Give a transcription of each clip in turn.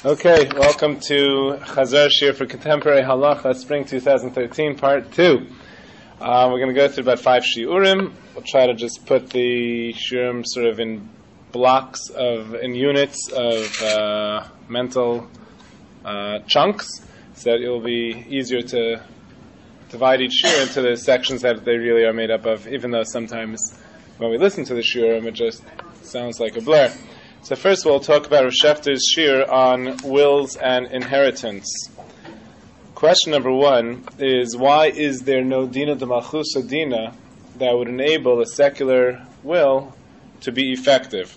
Okay, welcome to Chazar Shir for Contemporary Halacha, Spring 2013, Part 2. We're going to go through about 5 shiurim. We'll try to just put the shiurim sort of in blocks in units of mental chunks, so that it will be easier to divide each shir into the sections that they really are made up of, even though sometimes when we listen to the shiurim, it just sounds like a blur. So first we'll talk about Rav Shefter's shir on wills and inheritance. Question number 1 is, why is there no dina de malchusa dina that would enable a secular will to be effective?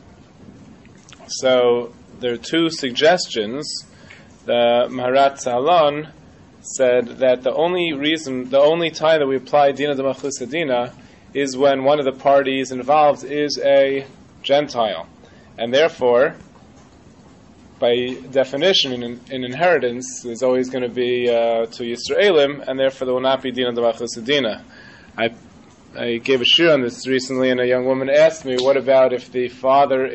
So there are 2 suggestions. The Maharat Zahalon said that the only time that we apply dina de malchusa dina is when one of the parties involved is a Gentile. And therefore, by definition, in inheritance, there's always going to be 2 Yisraelim, and therefore there will not be dina de malchusa dina. I gave a shir on this recently, and a young woman asked me, what about if the father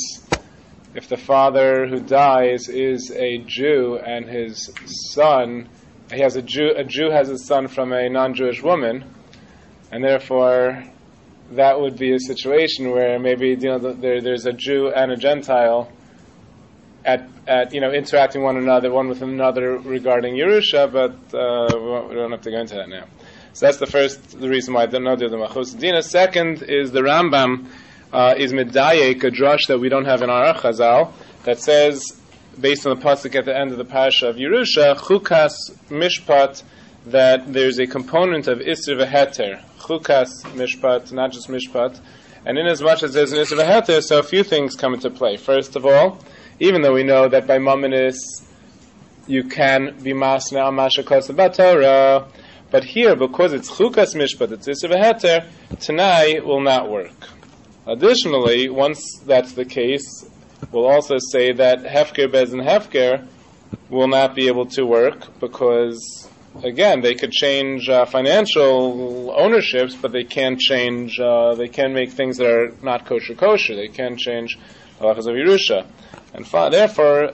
who dies is a Jew, and his son, a Jew has a son from a non-Jewish woman, and therefore that would be a situation where maybe there's a Jew and a Gentile at interacting one with another regarding Yerusha, but we don't have to go into that now. So that's the reason why I don't know the malchusa dina. Second is the Rambam is medayek, a drush that we don't have in our Chazal, that says, based on the pasuk at the end of the parasha of Yerusha, chukas mishpat, that there's a component of Isser v'heter, chukas mishpat, not just mishpat, and in as much as there's an Isser v'heter, so a few things come into play. First of all, even though we know that by mamanis you can be masna al mashakos b'Torah, but here, because it's chukas mishpat, it's Isser v'heter, Tanai will not work. Additionally, once that's the case, we'll also say that hefker bezin hefker will not be able to work, because again, they could change financial ownerships, but they can't change. They can make things that are not kosher. They can change halachas of Yerusha, and therefore,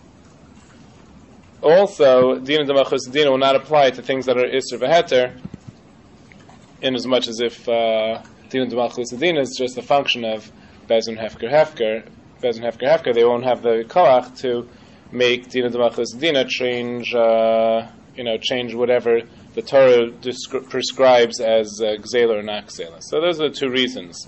also dina de malchusa dina will not apply to things that are isser v'heter, in as much as if dina de malchusa dina is just a function of bezin hefker hefker. They won't have the koach to make dina de malchusa dina change whatever the Torah prescribes as gzela or not gzela. So those are the 2 reasons.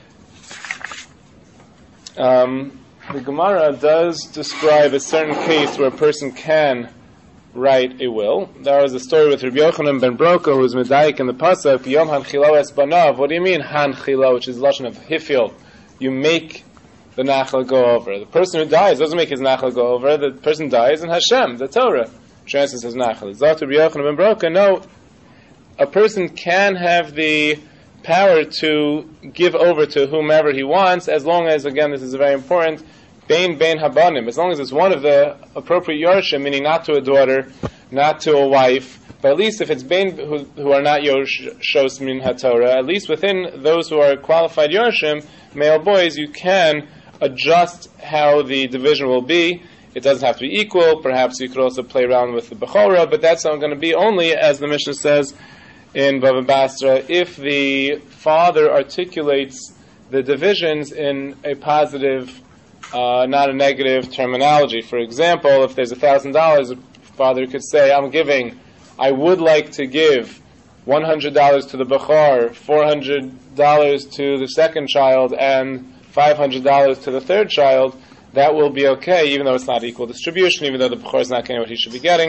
The Gemara does describe a certain case where a person can write a will. There was a story with Rabbi Yochanan ben Broka, who was medayik in the pasuk, Yom hanchilo es banav. What do you mean hanchilo, which is the lashon of hifil? You make the nachal go over. The person who dies doesn't make his nachal go over. The person dies, and Hashem, the Torah, translates as nachal. Zot Rabbi Yochanan ben Broka, no, a person can have the power to give over to whomever he wants, as long as, again, this is very important, bein habanim, as long as it's one of the appropriate yorshim, meaning not to a daughter, not to a wife, but at least if it's bein who are not yoshos min haTorah, at least within those who are qualified yorshim, male boys, you can adjust how the division will be. It doesn't have to be equal. Perhaps you could also play around with the Bechorah, but that's not going to be only, as the Mishnah says in Bava Basra, if the father articulates the divisions in a positive, not a negative terminology. For example, if there's $1,000, the father could say, I would like to give $100 to the Bechor, $400 to the second child, and $500 to the third child. That will be okay, even though it's not equal distribution, even though the Bechor is not getting what he should be getting.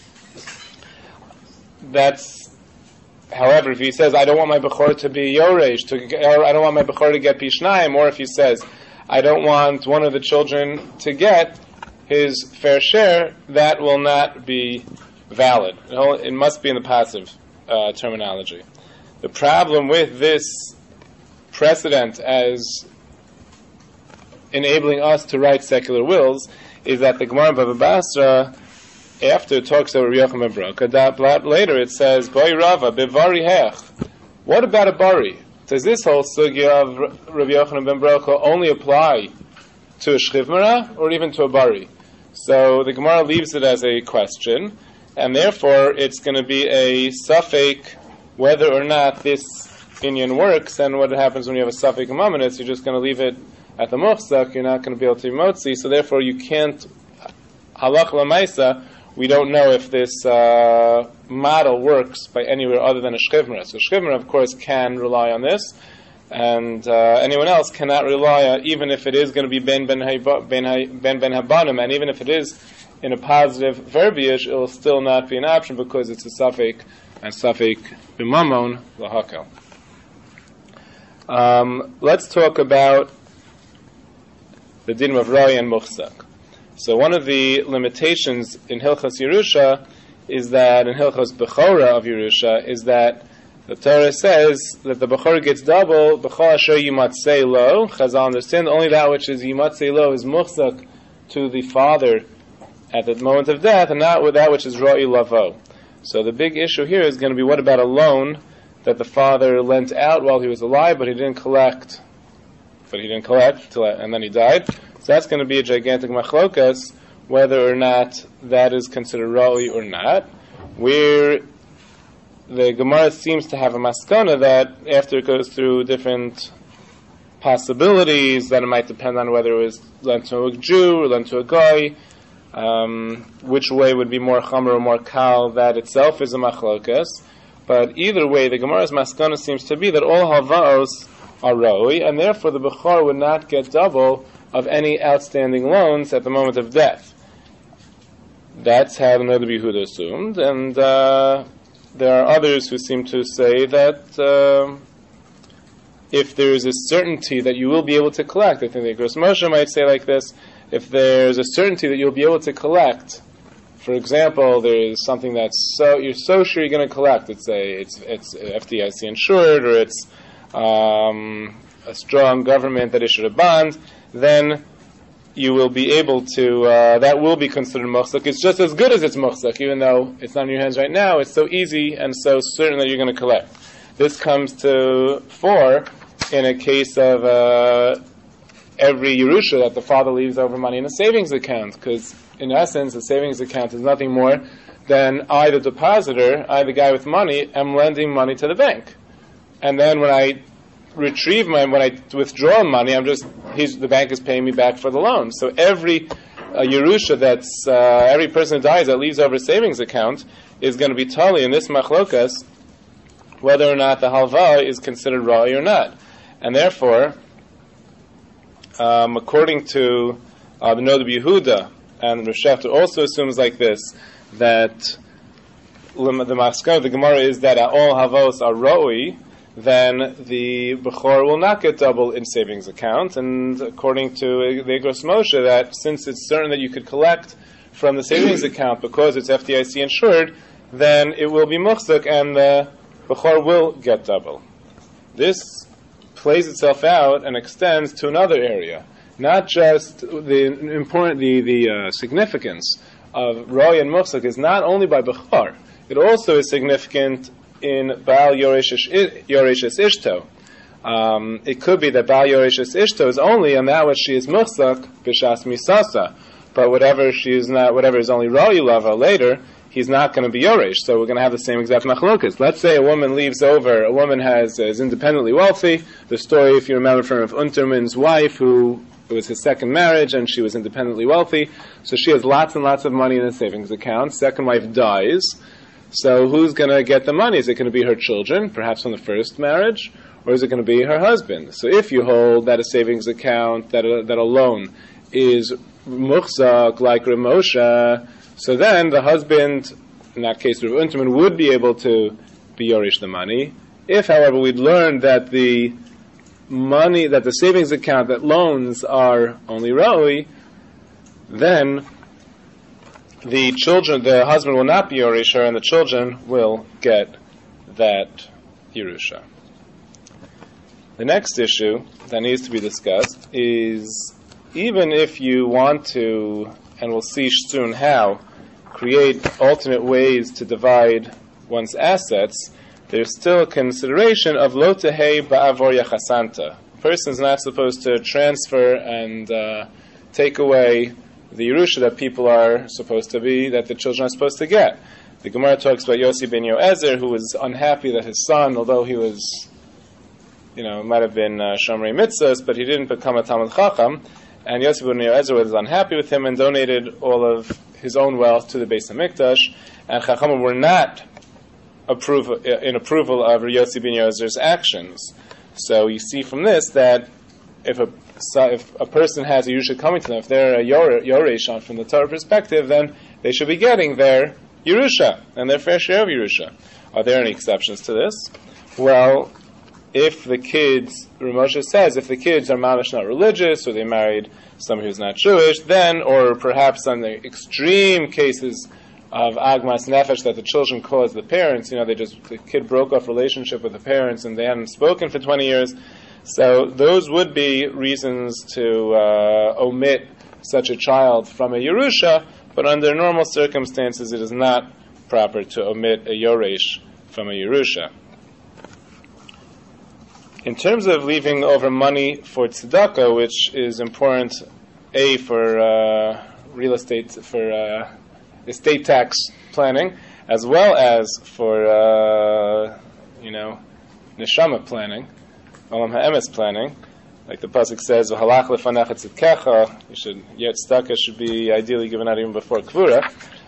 However, if he says, I don't want my Bechor to be Yoresh, or I don't want my Bechor to get Pishnaim, or if he says, I don't want one of the children to get his fair share, that will not be valid. It must be in the passive terminology. The problem with this precedent as enabling us to write secular wills is that the Gemara in Bava Basra, after it talks about Rabbi Yochanan ben Broka, later it says, Boi Rava, bevari hech. What about a bari? Does this whole sugya of Rabbi Yochanan ben Broka only apply to a shchivmara or even to a bari? So the Gemara leaves it as a question, and therefore it's going to be a suffix whether or not this inyan works. And what happens when you have a suffix mamonis, you're just going to leave it at the muchzak, you're not going to be able to be motzi, so therefore you can't, halach lamaisa, we don't know if this model works by anywhere other than a shchivra. So shchivra, of course, can rely on this, and anyone else cannot rely on, even if it is going to be ben habanim, and even if it is in a positive verbiage, it will still not be an option because it's a suffix, and suffix b'mamon lahakel. Let's talk about the din of Raya and Muchzak. So one of the limitations in Hilchos Yerusha is that, in Hilchos Bechora of Yerusha, is that the Torah says that the Bechora gets double, Bechor asher yimatzei lo, Chazal understand, only that which is yimatzei lo is Muchzak to the father at the moment of death, and not with that which is Ra'i lavo. So the big issue here is going to be, what about a loan that the father lent out while he was alive, but he didn't collect, and then he died. So that's going to be a gigantic machlokas, whether or not that is considered ra'ui or not, where the Gemara seems to have a maskana that after it goes through different possibilities, that it might depend on whether it was lent to a Jew or lent to a guy, which way would be more chamer or more kal, that itself is a machlokas. But either way, the Gemara's maskana seems to be that all halvaos are roi, and therefore the Bechor would not get double of any outstanding loans at the moment of death. That's how the Rabbi Yehuda assumed, and there are others who seem to say that if there is a certainty that you will be able to collect, I think the Gros Moshe might say like this, if there's a certainty that you'll be able to collect, for example, there is something that's you're so sure you're going to collect, it's FDIC insured, or it's a strong government that issued a bond, then you will be able to, that will be considered muchzak. It's just as good as it's muchzak, even though it's not in your hands right now. It's so easy and so certain that you're going to collect. This comes to fore in a case of every Yerusha that the father leaves over money in a savings account, because in essence, a savings account is nothing more than I, the depositor, I, the guy with money, am lending money to the bank. And then when I when I withdraw money, the bank is paying me back for the loan. So every Yerusha every person who dies that leaves over a savings account is going to be tali in this machlokas, whether or not the halva is considered ra'i or not. And therefore, according to the Noda Yehuda, and Rosh Hashanah also assumes like this, that the maskana of the Gemara is that all havos are ra'i, then the Bechor will not get double in savings account. And according to the Gros Moshe, that since it's certain that you could collect from the savings account because it's FDIC insured, then it will be muchzak and the Bechor will get double. This plays itself out and extends to another area. Not just the significance of Roy and Muchzak is not only by Bechor, it also is significant in Baal Yoreshes Ishto. It could be that Baal Yoreshes Ishto is only on that which she is Muchzak B'Shas Misasa, but whatever is only Roy Lava later, he's not going to be Yoresh. So we're going to have the same exact machlokas. Let's say a woman is independently wealthy. The story, if you remember, from Unterman's wife, who it was his second marriage, and she was independently wealthy. So she has lots and lots of money in a savings account. Second wife dies. So who's going to get the money? Is it going to be her children, perhaps from the first marriage, or is it going to be her husband? So if you hold that a savings account, that a loan is muchzak like Rav Moshe, so then the husband, in that case Rav Unterman, would be able to be yorish the money. If, however, we'd learned that the savings account, that loans are only roi, then the husband will not be Yorisha, and the children will get that Yerusha. The next issue that needs to be discussed is, even if you want to, and we'll see soon how, create alternate ways to divide one's assets, there's still a consideration of lo tehei ba'avor yachasanta. A person's not supposed to transfer and take away the Yerusha that that the children are supposed to get. The Gemara talks about Yossi ben Yoezer, who was unhappy that his son, although he was, might have been Shomrei Mitzvahs, but he didn't become a Talmid Chacham, and Yossi ben Yoezer was unhappy with him and donated all of his own wealth to the Beis HaMikdash, and Chachamim were not in approval of Yossi ben Yoezer's actions. So you see from this that if a person has a Yerusha coming to them, if they're a Yoresh from the Torah perspective, then they should be getting their Yerusha and their fair share of Yerusha. Are there any exceptions to this? Well, if the kids, Ramosha says, if the kids are mamish not religious, or they married somebody who's not Jewish, then, or perhaps on the extreme cases of agmas nefesh that the children cause the parents, the kid broke off relationship with the parents and they hadn't spoken for 20 years, so those would be reasons to omit such a child from a Yerusha, but under normal circumstances it is not proper to omit a Yoresh from a Yerusha. In terms of leaving over money for tzedakah, which is important, for real estate, for estate tax planning, as well as for neshama planning, olam ha'emes planning, like the pasuk says, "V'halach lefanach tzidkecha." Tzedakah should be ideally given out even before kvura.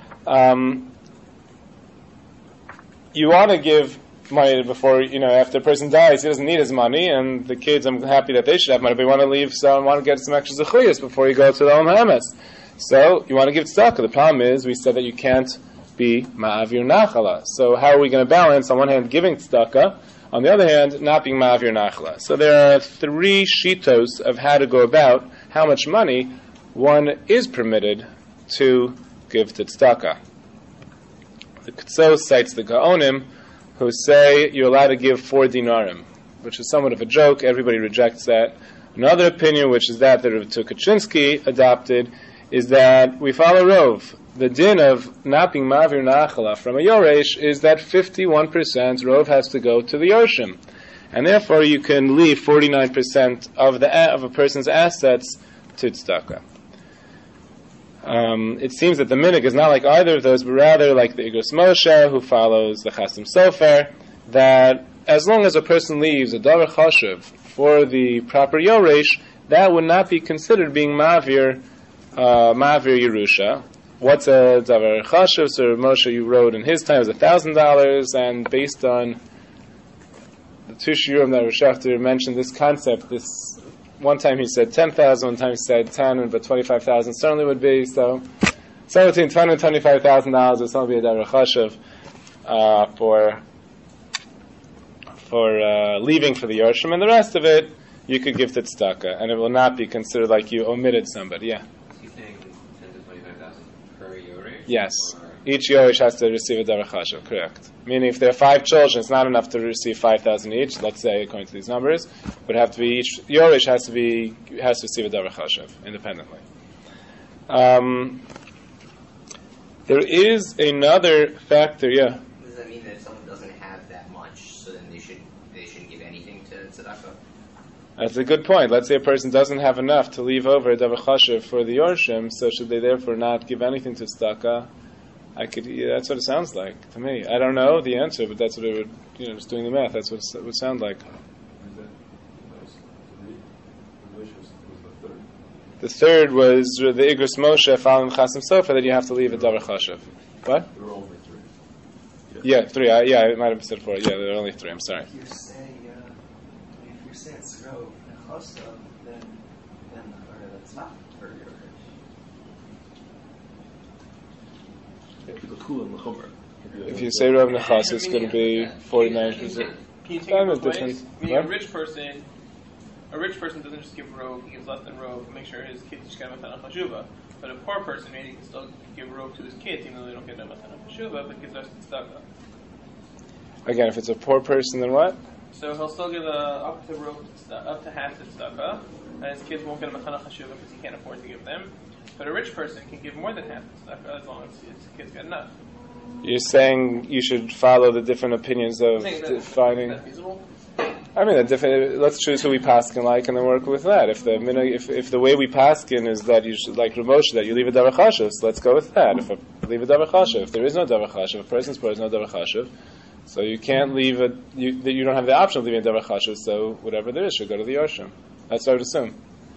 You want to give money before, after a person dies, he doesn't need his money, and the kids, I'm happy that they should have money, but you want to leave some, want to get some extra zechuyas before you go to the olam ha'emes. So, you want to give tzedakah. The problem is, we said that you can't be ma'avir nachala. So, how are we going to balance, on one hand, giving tzedakah, on the other hand, not being ma'avir nachala? So, there are 3 shitos of how to go about how much money one is permitted to give to tzedakah. The Ketsos cites the Gaonim, who say you're allowed to give 4 dinarim, which is somewhat of a joke. Everybody rejects that. Another opinion, which is that Rav Tukachinsky adopted, is that we follow Rov. The din of not being ma'avir nachala from a Yoresh is that 51% Rov has to go to the Yorshim. And therefore you can leave 49% of a person's assets to tzedakah. It seems that the minig is not like either of those, but rather like the Igros Moshe, who follows the Chasim Sofer, that as long as a person leaves a davar chashuv for the proper Yoresh, that would not be considered being ma'avir Yerusha. What's a davar chashuv? So Moshe, you wrote in his time, was $1,000, and based on the 2 shiurim that Rav Schachter mentioned this concept, one time he said 10,000, one time he said 10, but 25,000 certainly would be. So between $20,000 and $25,000 would certainly be a davar chashuv for leaving for the Yorshim, and the rest of it you could give to tzedakah, and it will not be considered like you omitted somebody. Yeah. Is he saying 10 to 25,000 per Yoresh? Yes. Each Yoresh has to receive a davar chashuv, correct. Meaning if there are 5 children, it's not enough to receive 5,000 each, let's say, according to these numbers, but have to be each Yoresh has to receive a davar chashuv independently. There is another factor, yeah. Does that mean that if someone doesn't have that much, so then they shouldn't give anything to tzedakah? That's a good point. Let's say a person doesn't have enough to leave over a davar chashuv for the Yorshim, so should they therefore not give anything to tzedakah? That's what it sounds like to me. I don't know the answer, but that's what it would, just doing the math, that's what it would sound like. The third was the Igros Moshe following Chasim Sofer that you have to leave a davar chashuv. What? There were only 3. Yeah, 3. I might have said 4. Yeah, there are only 3. I'm sorry. If you say it's Rov Nechosa, then that's not for your If you say Rav Nechas, it's going to be 49%. Can you take it both ways? Meaning a rich person doesn't just give Rov, he gives less than Rov, make sure his kids just get a Matana Chashuva. But a poor person, maybe he can still give Rov to his kids, even though they don't get a Matana Chashuva, but gives us tzedakah. Again, if it's a poor person, then what? So he'll still give up to half the tzedakah, and his kids won't get a Matana Chashuva because he can't afford to give them. But a rich person can give more than half the tzedakah as long as his kids get enough. You're saying you should follow the different opinions of defining. Is that feasible? I mean, let's choose who we paskin like, and then work with that. If the way we paskin is that you should, like Rav Moshe, that you leave a davar chashuv, so let's go with that. If leave a davar chashuv, if there is no davar chashuv, a person's poor is no davar chashuv, so you can't leave it. You don't have the option of leaving a davar chashuv. So whatever there is should go to the Yarshim. That's what I would assume.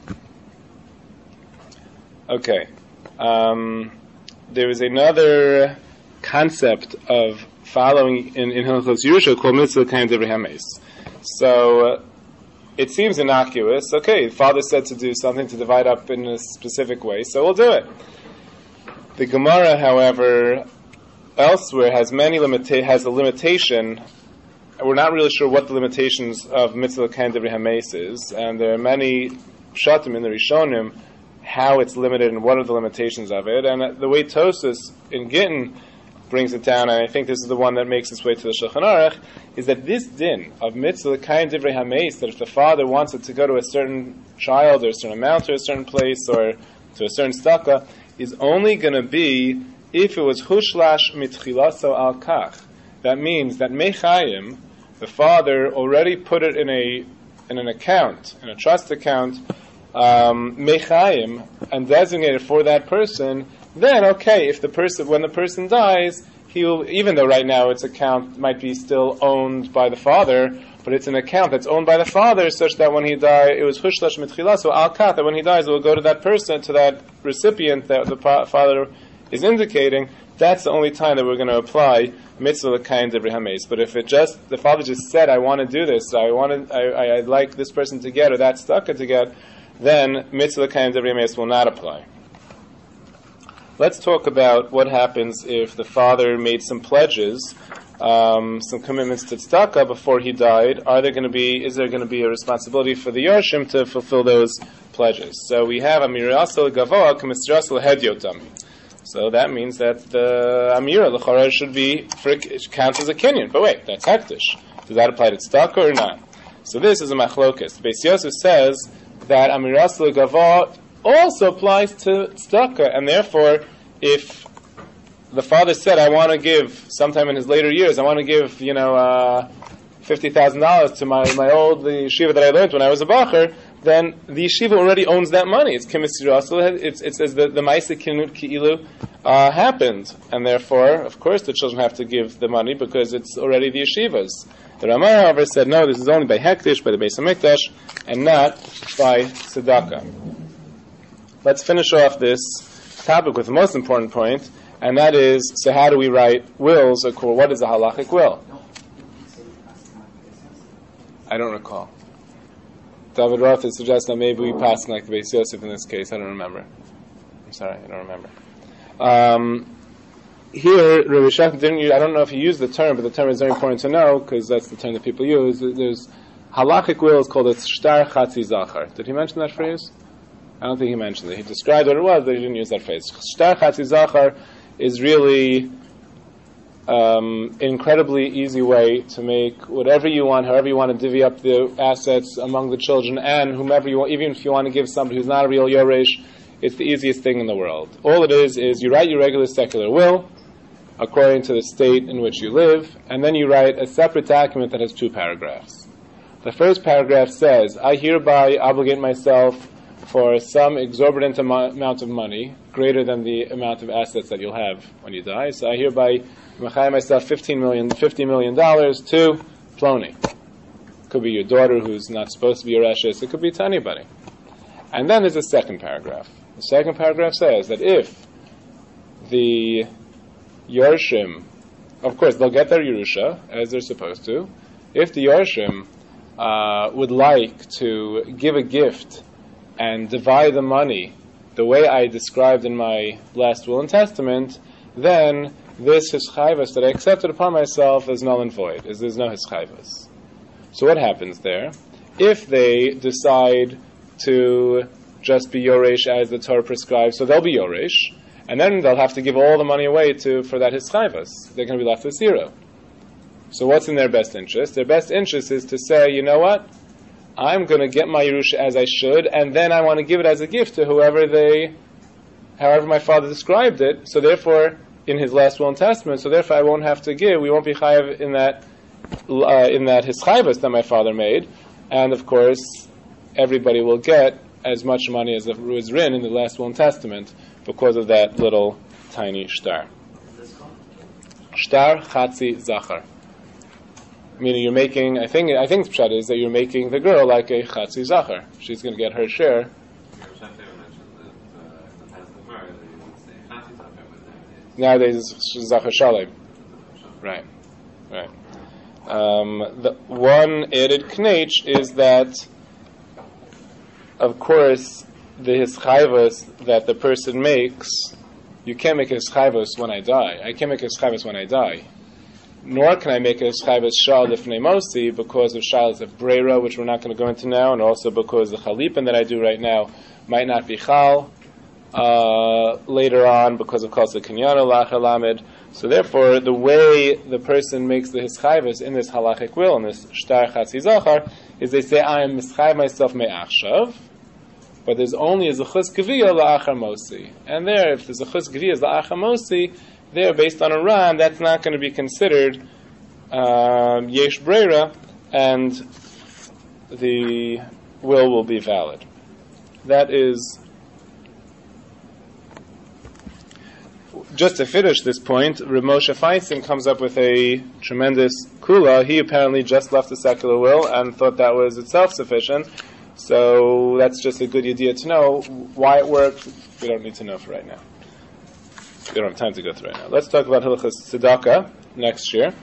Okay. There is another concept of following in Hilchos Yerusha called mitzvah kain divrei hameis. So it seems innocuous. Okay, the father said to do something to divide up in a specific way, so we'll do it. The Gemara, however, elsewhere has has a limitation. We're not really sure what the limitations of mitzvah kain divrei hameis is, and there are many pshatim in the Rishonim how it's limited and what are the limitations of it. And the way Tosfos in Gittin brings it down, and I think this is the one that makes its way to the Shulchan Aruch, is that this din of mitzvah kain divrei hameis, that if the father wants it to go to a certain child or a certain amount or a certain place or to a certain staka, is only going to be if it was hushlash mitchilaso al kach. That means that mechayim, the father already put it in an account, in a trust account, mechayim, and designated for that person. Then, okay, when the person dies, he'll, even though right now its account might be still owned by the father, but it's an account that's owned by the father, such that when he dies, it was hushlash mitchila, so al kat, that when he dies, it will go to that person, to that recipient that the father is indicating. That's the only time that we're going to apply mitzvah kain divrei hameis. But if the father just said, I want to do this, I'd like this person to get, or that stucca to get, then mitzvah kain divrei hameis will not apply. Let's talk about what happens if the father made some pledges, some commitments to tzedakah before he died. Is there going to be a responsibility for the Yarshim to fulfill those pledges? So we have Amirasel Gavoa K'misrasel Hedyotami. So that means that the Amira L'chara should counts as a kinyan. But wait, that's hektish. Does that apply to tzedakah or not? So this is a machlokes. Beis Yosef says that Amirasel Gavoa also applies to tzedakah, and therefore, if the father said, I want to give, sometime in his later years, I want to give, $50,000 to my old yeshiva that I learned when I was a bacher, then the yeshiva already owns that money. It's kimis yirasel. It's as the ma'aseh kinut ki'ilu happened, and therefore, of course, the children have to give the money because it's already the yeshiva's. The Ramah, however, said no. This is only by hektish, by the Beis Hamikdash, and not by tzedakah. Let's finish off this topic with the most important point, and that is, so how do we write wills? Or what is a halachic will? I don't recall. David Roth has suggested that maybe we pass like the Beis Yosef in this case. I don't remember. I'm sorry, I don't remember. Here, Rabbi Shach didn't use, I don't know if he used the term, but the term is very important to know, because that's the term that people use. There's halachic will is called a shtar chatzi zachar. Did he mention that phrase? I don't think he mentioned it. He described what it was, but he didn't use that phrase. Shtar chatzi zachar is really an incredibly easy way to make whatever you want, however you want to divvy up the assets among the children and whomever you want, even if you want to give somebody who's not a real Yoresh, it's the easiest thing in the world. All it is you write your regular secular will according to the state in which you live, and then you write a separate document that has 2 paragraphs. The first paragraph says, I hereby obligate myself for some exorbitant amount of money, greater than the amount of assets that you'll have when you die. So I hereby machai myself $50 million to Ploni. Could be your daughter who's not supposed to be your Eshes. It could be to anybody. And then there's a second paragraph. The second paragraph says that if the Yarshim, of course, they'll get their Yerusha, as they're supposed to. If the Yarshim would like to give a gift and divide the money the way I described in my last will and testament, then this hischayvus that I accepted upon myself is null and void, as there's no hischayvus. So what happens there? If they decide to just be Yoresh as the Torah prescribes, so they'll be Yoresh, and then they'll have to give all the money away for that hischayvus. They're going to be left with 0. So what's in their best interest? Their best interest is to say, you know what? I'm going to get my Yerusha as I should, and then I want to give it as a gift to however my father described it. So therefore, in his last will and testament, so therefore I won't have to give. We won't be chayav in that in that hischayvus that my father made, and of course, everybody will get as much money as was written in the last will and testament because of that little tiny shtar. Shtar chatzi zachar. Meaning you're making, I think the pshat is that you're making the girl like a chatzi zachar. She's going to get her share. Nowadays it's zachar shalem. Right. The one added knetch is that, of course, the hischayvus that the person makes, you can't make a hischayvus when I die. I can't make a hischayvus when I die. Nor can I make a hischayvus shal lifnei mosi because of shalas of breira, which we're not going to go into now, and also because the chalipin that I do right now might not be chal later on because of kos kenyana lachar lamed. So therefore, the way the person makes the hischayvus in this halachic will, in this shtar chatzi zachar, is they say, I am mischayv myself me'achshav, but there's only a zechus geviyah la'achar mosi. And there, if the zechus geviyah is la'achar mosi, there, based on a ran, that's not going to be considered yesh breira, and the will be valid. That is, just to finish this point, Rav Moshe Feinstein comes up with a tremendous kula. He apparently just left the secular will and thought that was itself sufficient. So that's just a good idea to know. Why it worked, we don't need to know for right now. We don't have time to go through right now. Let's talk about Hilchas Tzedakah next year.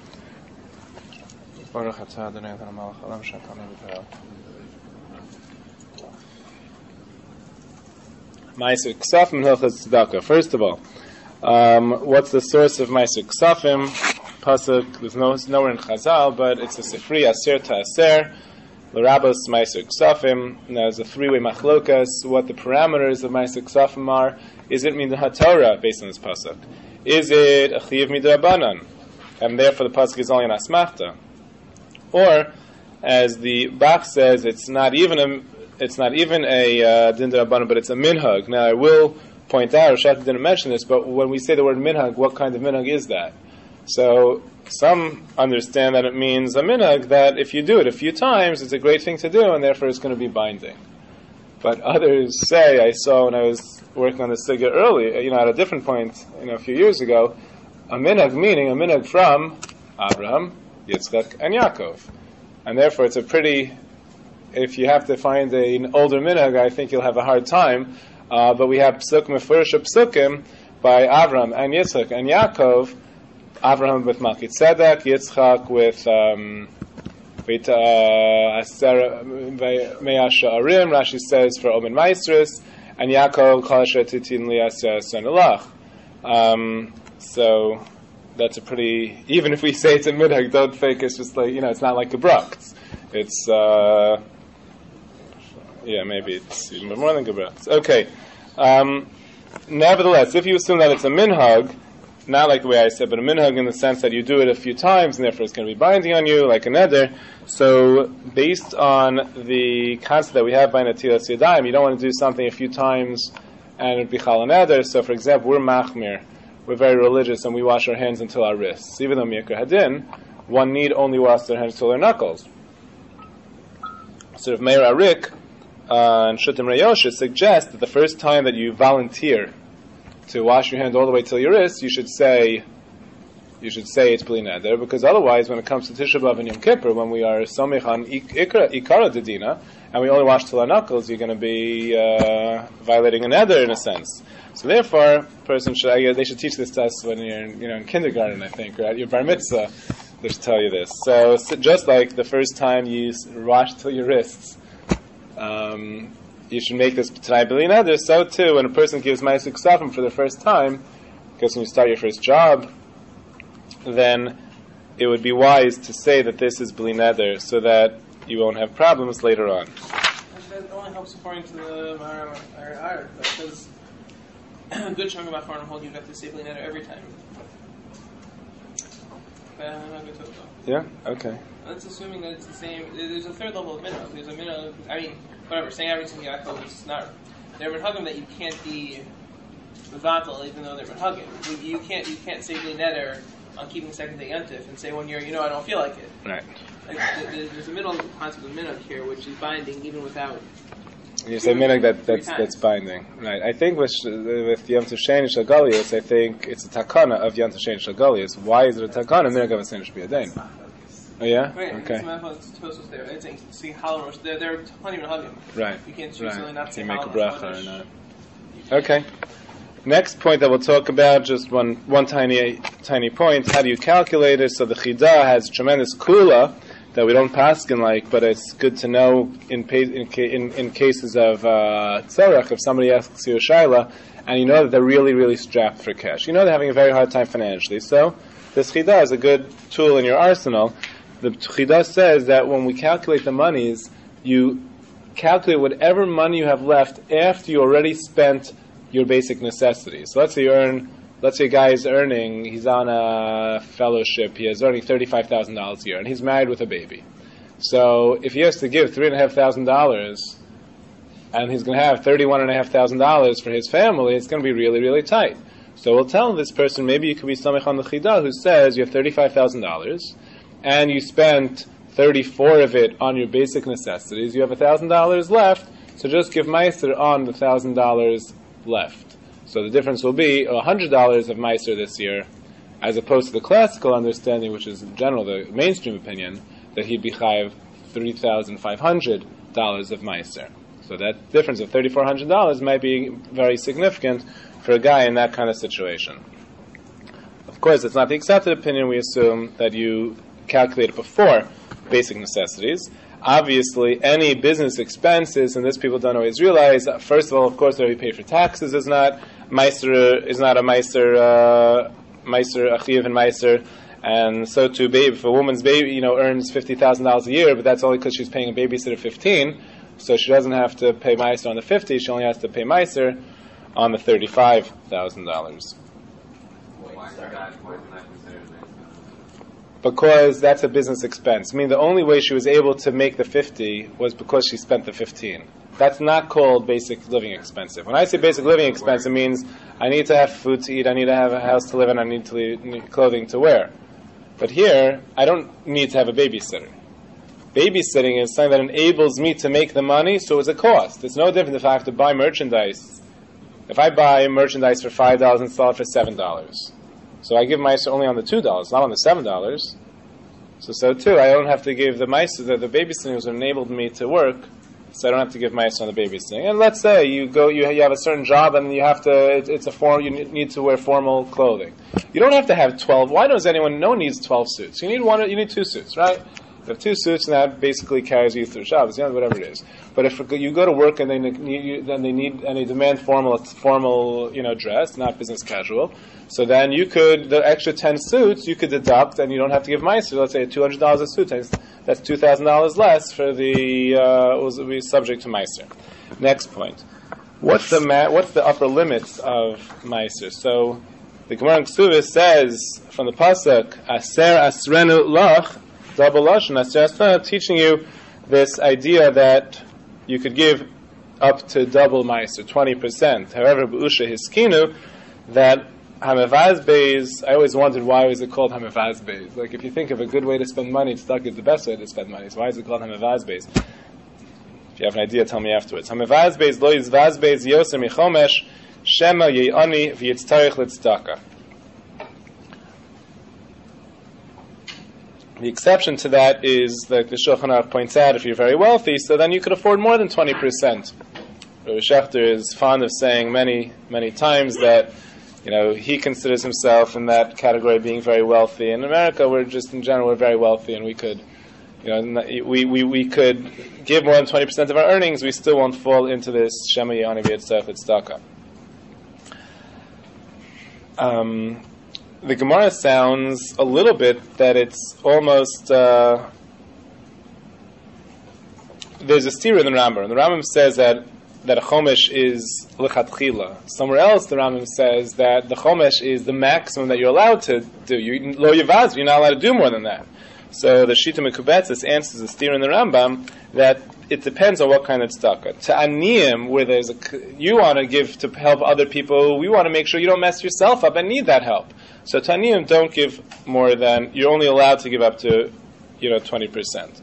Ma'aser Ksafim Hilchas Tzedakah. First of all, what's the source of Ma'aser Ksafim? Pasuk, there's nowhere in Chazal, but it's a Sifri Aser Ta'aser, L'Rabos Ma'aser Ksafim. Now there's a three-way machlokas, what the parameters of Ma'aser Ksafim are. Is it min HaTorah based on this pasuk? Is it a chiyuv midrabanan, and therefore the pasuk is only an asmachta? Or, as the Bach says, it's not even a din drabanan, but it's a minhag. Now I will point out, Rashad didn't mention this, but when we say the word minhag, what kind of minhag is that? So some understand that it means a minhag that if you do it a few times, it's a great thing to do, and therefore it's going to be binding. But others say, I saw when I was working on the Sugya early, at a different point, a few years ago, a minhag meaning a minhag from Abraham, Yitzchak, and Yaakov. And therefore it's if you have to find an older minhag, I think you'll have a hard time. But we have psukim, mefurish psukim by Abraham and Yitzchak and Yaakov, Abraham with Malki Tzedek, Yitzchak with Rashi says for Omen Maestris, and Yaakov Kalasha Titin Liasya Sanalach. So that's a pretty, even if we say it's a minhag, don't think it's just like, it's not like a brach. It's, maybe it's even more than gebrach. Okay. Nevertheless, if you assume that it's a minhag, not like the way I said, but a minhag in the sense that you do it a few times and therefore it's going to be binding on you, like a neder. So, based on the concept that we have by Natilas Yadayim, you don't want to do something a few times and it would be chal neder. So, for example, we're machmir, we're very religious, and we wash our hands until our wrists. Even though Mikra Hadin, one need only wash their hands till their knuckles. Sort of Meir Arik and Shutim Reyosha suggest that the first time that you volunteer to wash your hand all the way till your wrist, you should say it's Bli Neder, because otherwise, when it comes to Tisha B'Av and Yom Kippur, when we are Somich on Ikara Dedina, and we only wash till our knuckles, you're going to be violating a Neder in a sense. So therefore, they should teach this to us when you're in kindergarten, I think, or at your bar mitzvah. They should tell you this. So just like the first time you wash till your wrists, you should make this T'nai B'li Neder. So too, when a person gives Ma'aser Ksafim for the first time, because when you start your first job, then it would be wise to say that this is B'li Neder, so that you won't have problems later on. That only helps according to the Ma'ar, because a good chunk of Afarim hold you have to say B'li Neder every time. Yeah? Okay. That's assuming that it's the same. There's a third level of minhag. There's a minhag. Whatever. Saying everything Yaakov is not. They're minhagim that you can't be mevatel, even though they're minhagim. You can't say B'li Neder on keeping second day Yontif and say 1 year, I don't feel like it. Right. Like, there's a middle concept of minhag here, which is binding even without. You say minhag that's binding, right? I think with Yom Tov Sheni Shagalius, I think it's a takana of Yom Tov Sheni Shagalius. Why is it a takana? Minhag of a Sinish B'Yadain. Oh yeah. Right. Okay. It's Tosos there. It's saying see halal rosh. There are plenty of minhagim. Right. You can't choose something not to say you make a halal bracha rosh. or not. Okay. Next point that we'll talk about, just one tiny point. How do you calculate it? So the Chida has tremendous kula that we don't paskin like, but it's good to know in cases of tzarech, if somebody asks you a shaila, and you know that they're really, really strapped for cash. You know they're having a very hard time financially. So this Chida is a good tool in your arsenal. The Chida says that when we calculate the monies, you calculate whatever money you have left after you already spent your basic necessities. So let's say a guy is earning, he's on a fellowship, he is earning $35,000 a year, and he's married with a baby. So if he has to give $3,500, and he's going to have $31,500 for his family, it's going to be really, really tight. So we'll tell this person, maybe you could be samech on the Chida, who says you have $35,000, and you spent 34 of it on your basic necessities, you have $1,000 left, so just give meiser on the $1,000 left. So the difference will be $100 of meiser this year, as opposed to the classical understanding, which is in general the mainstream opinion, that he'd be chayav $3,500 of meiser. So that difference of $3,400 might be very significant for a guy in that kind of situation. Of course, it's not the accepted opinion. We assume that you calculate it before basic necessities. Obviously, any business expenses, and this people don't always realize, first of all, of course, that we pay for taxes is not a meiser, achiv and meiser, and so too, if a woman's baby, earns $50,000 a year, but that's only because she's paying a babysitter $15,000, so she doesn't have to pay meiser on the $50,000, she only has to pay meiser on the $35,000. Because that's a business expense. I mean, the only way she was able to make the 50 was because she spent the 15. That's not called basic living expense. When I say basic living expense, it means I need to have food to eat, I need to have a house to live in, I need clothing to wear. But here, I don't need to have a babysitter. Babysitting is something that enables me to make the money, so it's a cost. It's no different if I have to buy merchandise. If I buy merchandise for $5 and sell it for $7, so I give meiser only on the $2, not on the $7. So too, I don't have to give the meiser. The babysitting has enabled me to work, so I don't have to give meiser on the babysitting. And let's say you have a certain job, and you have to. It's a form. You need to wear formal clothing. You don't have to have 12. Why does anyone? No one needs 12 suits. You need one. You need 2 suits, right? You have 2 suits, and that basically carries you through Shabbos, whatever it is. But if you go to work and they demand formal, dress, not business casual. So then the extra 10 suits you could deduct, and you don't have to give meiser. Let's say $200 a suit. That's $2,000 less for will be subject to meiser. Next point. What's the upper limits of meiser? So the Gemara in Ksuvah says from the pasuk Aser Asrenu Lach, double lashon Aser Asrenu, teaching you this idea that you could give up to double meiser, 20%. However, b'usha hiskinu, that Hamavaz Beis, I always wondered why was it called Hamavaz Beis. Like, if you think of a good way to spend money, tzedakah is the best way to spend money. So why is it called Hamavaz Beis? If you have an idea, tell me afterwards. Hamavaz Beis, lo yizvaz Beis, yoser michomesh, shema ye'ani v'yitztarich l'tzedakah. The exception to that is that the Shulchan Aruch points out, if you're very wealthy, so then you could afford more than 20%. Rabbi Schechter is fond of saying many, many times that he considers himself in that category of being very wealthy. In America, we're very wealthy, and we could, we could give more than 20% of our earnings. We still won't fall into this Shema Ye'ani V'Yitzarech L'Tzedakah. The Gemara sounds a little bit that it's almost there's a steer in the Rambam. And the Rambam says that a chomesh is lechatchila. Somewhere else, the Rambam says that the chomesh is the maximum that you're allowed to do. Lo yivaz, you're not allowed to do more than that. So the Shita Mekubetzes answers the steer in the Rambam that it depends on what kind of tzedakah. To aniyim, where you want to give to help other people, we want to make sure you don't mess yourself up and need that help. So to aniyim, don't give more than, you're only allowed to give up to, 20%.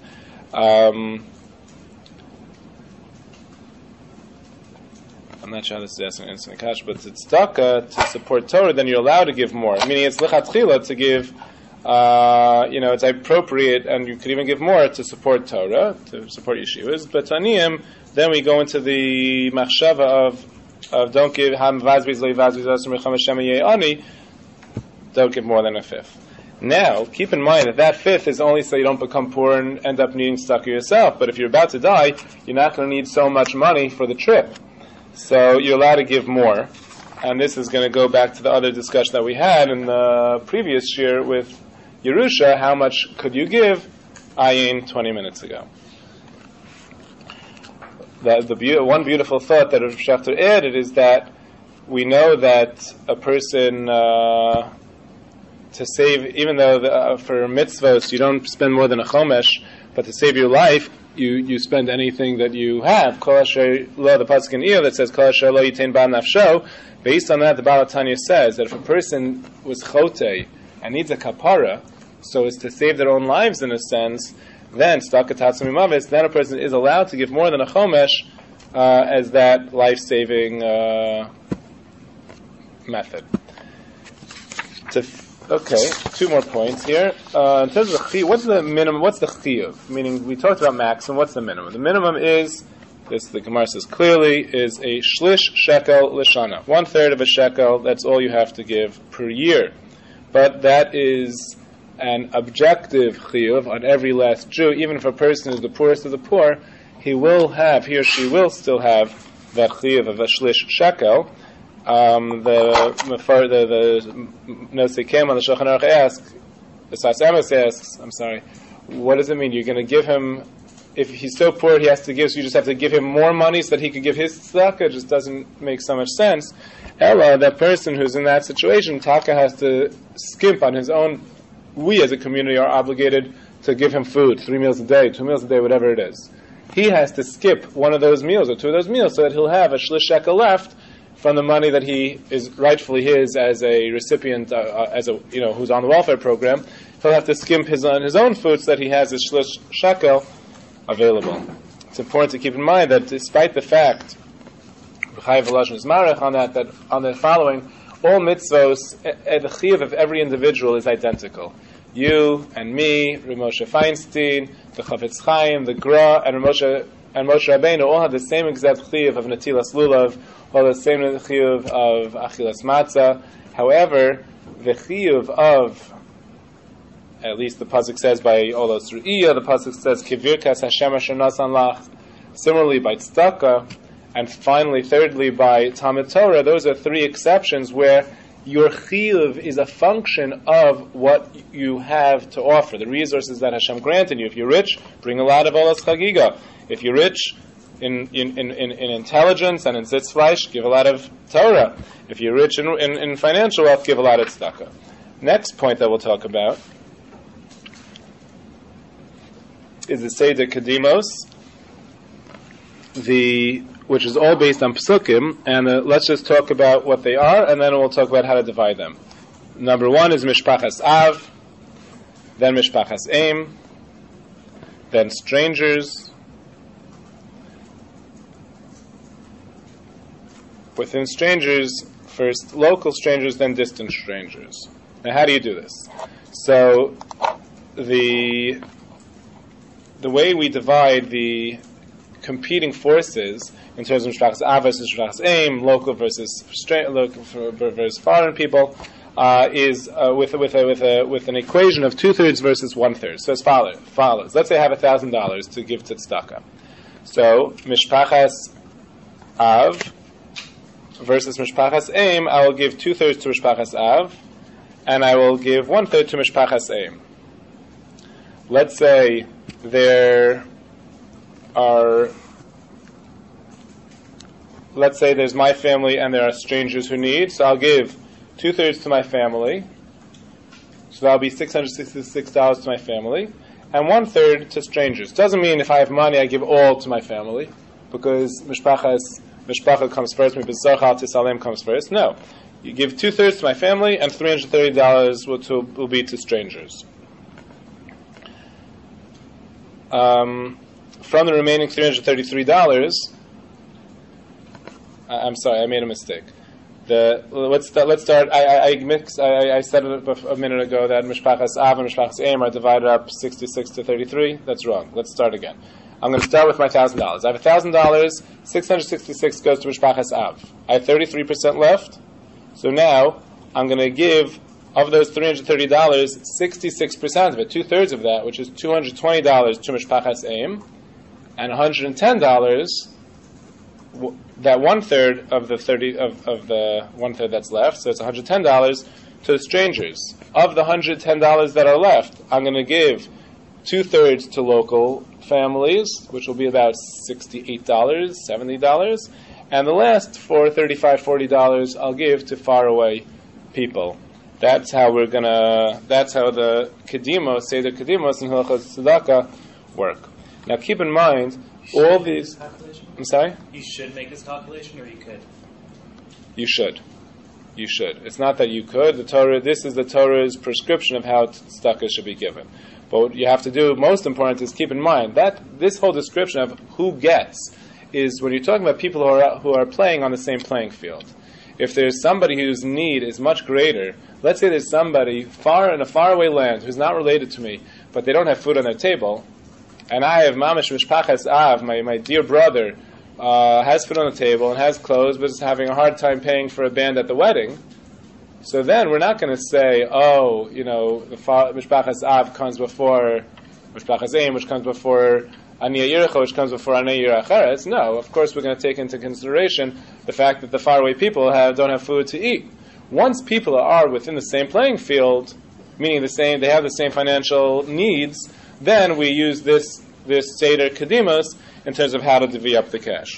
I'm not sure how this is asking instant cash, but it's tzedakah to support Torah, then you're allowed to give more. Meaning it's lichatchila to give, it's appropriate, and you could even give more to support Torah, to support yeshivas. But taniyim, then we go into the machshava of don't give ham vazviz lo vazviz asur mecham Hashem ye'ani. Don't give more than a fifth. Now, keep in mind that fifth is only so you don't become poor and end up needing tzedakah yourself. But if you're about to die, you're not going to need so much money for the trip. So you're allowed to give more. And this is going to go back to the other discussion that we had in the previous year with Yerusha. How much could you give? Ayin 20 minutes ago. One beautiful thought that Rav Schachter added is that we know that a person to save, even though for mitzvahs you don't spend more than a chomesh, but to save your life, you spend anything that you have. Kol asher lo, the pasuk in Iyov that says Kol asher lo yitain ba nafsho. Based on that, the Baal HaTanya says that if a person was chotei and needs a kapara, so as to save their own lives in a sense, then then a person is allowed to give more than a chomesh as that life-saving method. Okay, two more points here. In terms of the chiyuv, what's the minimum? What's the chiyuv? Meaning, we talked about maximum. What's the minimum? The minimum is, this the Gemara says clearly, is a shlish shekel l'shana. 1/3 of a shekel, that's all you have to give per year. But that is an objective chiyuv on every last Jew. Even if a person is the poorest of the poor, he or she will still have that chiyuv of a shlish shekel. The Nosei Kem on the Shulchan Aruch asks, what does it mean? You're going to give him, if he's so poor he has to give, so you just have to give him more money so that he could give his tzedakah? It just doesn't make so much sense. Ella, that person who's in that situation, Taka has to skimp on his own. We as a community are obligated to give him food, 3 meals a day, 2 meals a day, whatever it is. He has to skip one of those meals or two of those meals so that he'll have a shlish shekel left from the money that he is rightfully his as a recipient, who's on the welfare program. He'll have to skimp his own food so that he has his shlish shekel available. It's important to keep in mind that despite the fact, Chayav Elazar is marech on that on the following, all mitzvos, the chiyuv of every individual is identical. You and me, Rav Moshe Feinstein, the Chafetz Chaim, the Gra, and Moshe Rabbeinu all have the same exact chiyuv of Natilas Lulav, all the same chiyuv of Achilas Matzah. However, the chiyuv of, at least the pasuk says by Olos Ru'iyah, the pasuk says Kivirkas Hashem Asher Nasan Lach. Similarly by tzedakah, and finally, thirdly, by Talmud Torah. Those are three exceptions where your chiyuv is a function of what you have to offer, the resources that Hashem granted you. If you're rich, bring a lot of Olas Chagiga. If you're rich in intelligence and in Sitzfleisch, give a lot of Torah. If you're rich in financial wealth, give a lot of tzedakah. Next point that we'll talk about is the Seder Kedimos, which is all based on Psukim, and let's just talk about what they are, and then we'll talk about how to divide them. Number one is Mishpachas Av, then Mishpachas Aim, then strangers. Within strangers, first local strangers, then distant strangers. Now, how do you do this? So, the way we divide the competing forces in terms of Mishpachas Av versus Mishpachas Aim, local versus foreign people, is with an equation of 2/3 versus 1/3. So as follows. Let's say I have $1,000 to give to tzedakah. So Mishpachas Av versus Mishpachas Aim, I will give 2/3 to Mishpachas Av, and I will give 1/3 to Mishpachas Aim. Let's say there's my family and there are strangers who need, so I'll give 2/3 to my family, so that'll be $666 to my family, and 1/3 to strangers. Doesn't mean if I have money I give all to my family, because mishpacha comes first, mibizachal tisalem comes first. No. You give 2/3 to my family, and $330 will be to strangers. From the remaining $333, I'm sorry, I made a mistake. Let's start. I said it a minute ago that Mishpachas Av and Mishpachas Aim are divided up 66 to 33. That's wrong. Let's start again. I'm going to start with my $1,000. I have $1,000. 666 goes to Mishpachas Av. I have 33% left. So now I'm going to give, of those $330, 66% of it, 2/3 of that, which is $220 to Mishpachas Aim, and $110. That 1/3 of the 1/3 that's left, so it's $110 to the strangers. Of the $110 that are left, I'm going to give 2/3 to local families, which will be about $68, $70, and the last $35, $40 I'll give to faraway people. That's how the Kedimos, Seder Kedimos and Hilchos Tzedakah work. Now keep in mind, all these... I'm sorry? You should make this calculation, or you could? You should. You should. It's not that you could. This is the Torah's prescription of how tzedakah should be given. But what you have to do, most important, is keep in mind that this whole description of who gets is when you're talking about people who are playing on the same playing field. If there's somebody whose need is much greater, let's say there's somebody in a faraway land who's not related to me, but they don't have food on their table, and I have Mamash Mishpachas Av, my dear brother, has food on the table and has clothes, but is having a hard time paying for a band at the wedding. So then we're not going to say, the Mishpachas Av comes before Mishpachas Aim, which comes before Aniyah Yiricha, which comes before Aniyah Yiracheres. No, of course we're going to take into consideration the fact that the faraway people don't have food to eat. Once people are within the same playing field, meaning they have the same financial needs, then we use this Seder Kedimos in terms of how to divvy up the cash.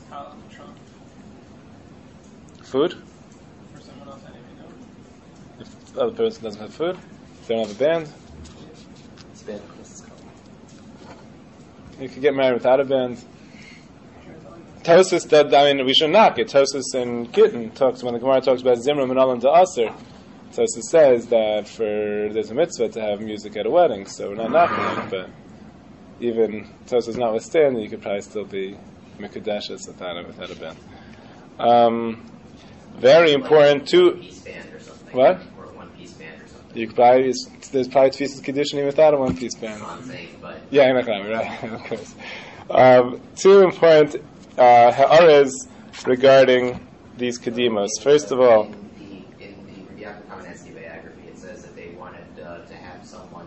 Food? For someone else, I didn't know. If the other person doesn't have food, if they don't have a band, It's bad because it's cold. you could get married without a band. Tosis, we should knock it. Tosis and Gittin when the Gemara talks about Zimram and Alan Da'aser, Tosis says that there's a mitzvah to have music at a wedding, so we're not knocking it, but even Tosis notwithstanding, you could probably still be Mikudeshes without a band. Very important too. Piece band or something. What? Or a one-piece band or something. You could probably there's probably Tfisas Kedushin even without a one-piece band. That's what I'm saying, but Yeah, you're not going to right, of course. Two important ha'aras regarding these kedimos. First of all, in the Rabbi Yaakov Kamenetsky biography, it says that they wanted to have someone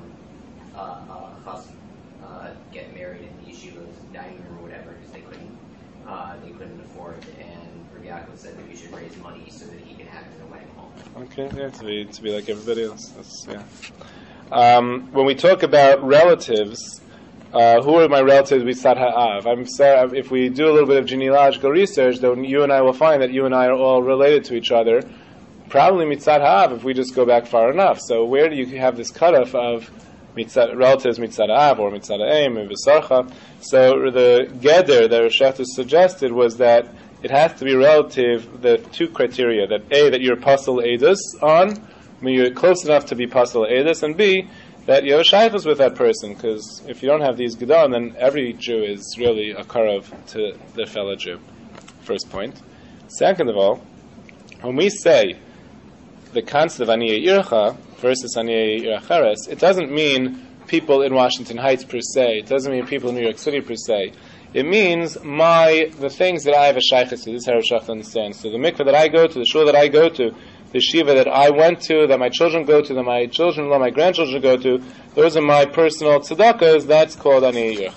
get married in the yeshiva's dining room or whatever because they couldn't afford it, and Rabbi Yaakov said that we should raise money so that he can have it in a wedding hall. okay, yeah, to be like everybody else. That's, yeah. When we talk about relatives, who are my relatives Mitzad Ha'av? I'm sorry, if we do a little bit of genealogical research, then you and I will find that you and I are all related to each other. Probably Mitzad Ha'av if we just go back far enough. So where do you have this cutoff of relatives Mitzad Ha'av or Mitzad Ha'im and V'sarcha? So the Geder that Rasheta suggested was that it has to be relative, the two criteria, that A, that you're Pasal Edus on, I mean you're close enough to be Pasal Edus, and B, that you have a shaykhus with that person, because if you don't have these Gedan, then every Jew is really a karav to their fellow Jew. First point. Second of all, when we say the concept of Aniyah Yircha versus Aniyah Yiracheres, it doesn't mean people in Washington Heights per se. It doesn't mean people in New York City per se. It means the things that I have a shaykhus to. This is how Rosh understands. So the mikveh that I go to, the shul that I go to, the shiva that I went to, that my children go to, that my children-in-law, my grandchildren go to, those are my personal tzedakahs. That's called Aniyah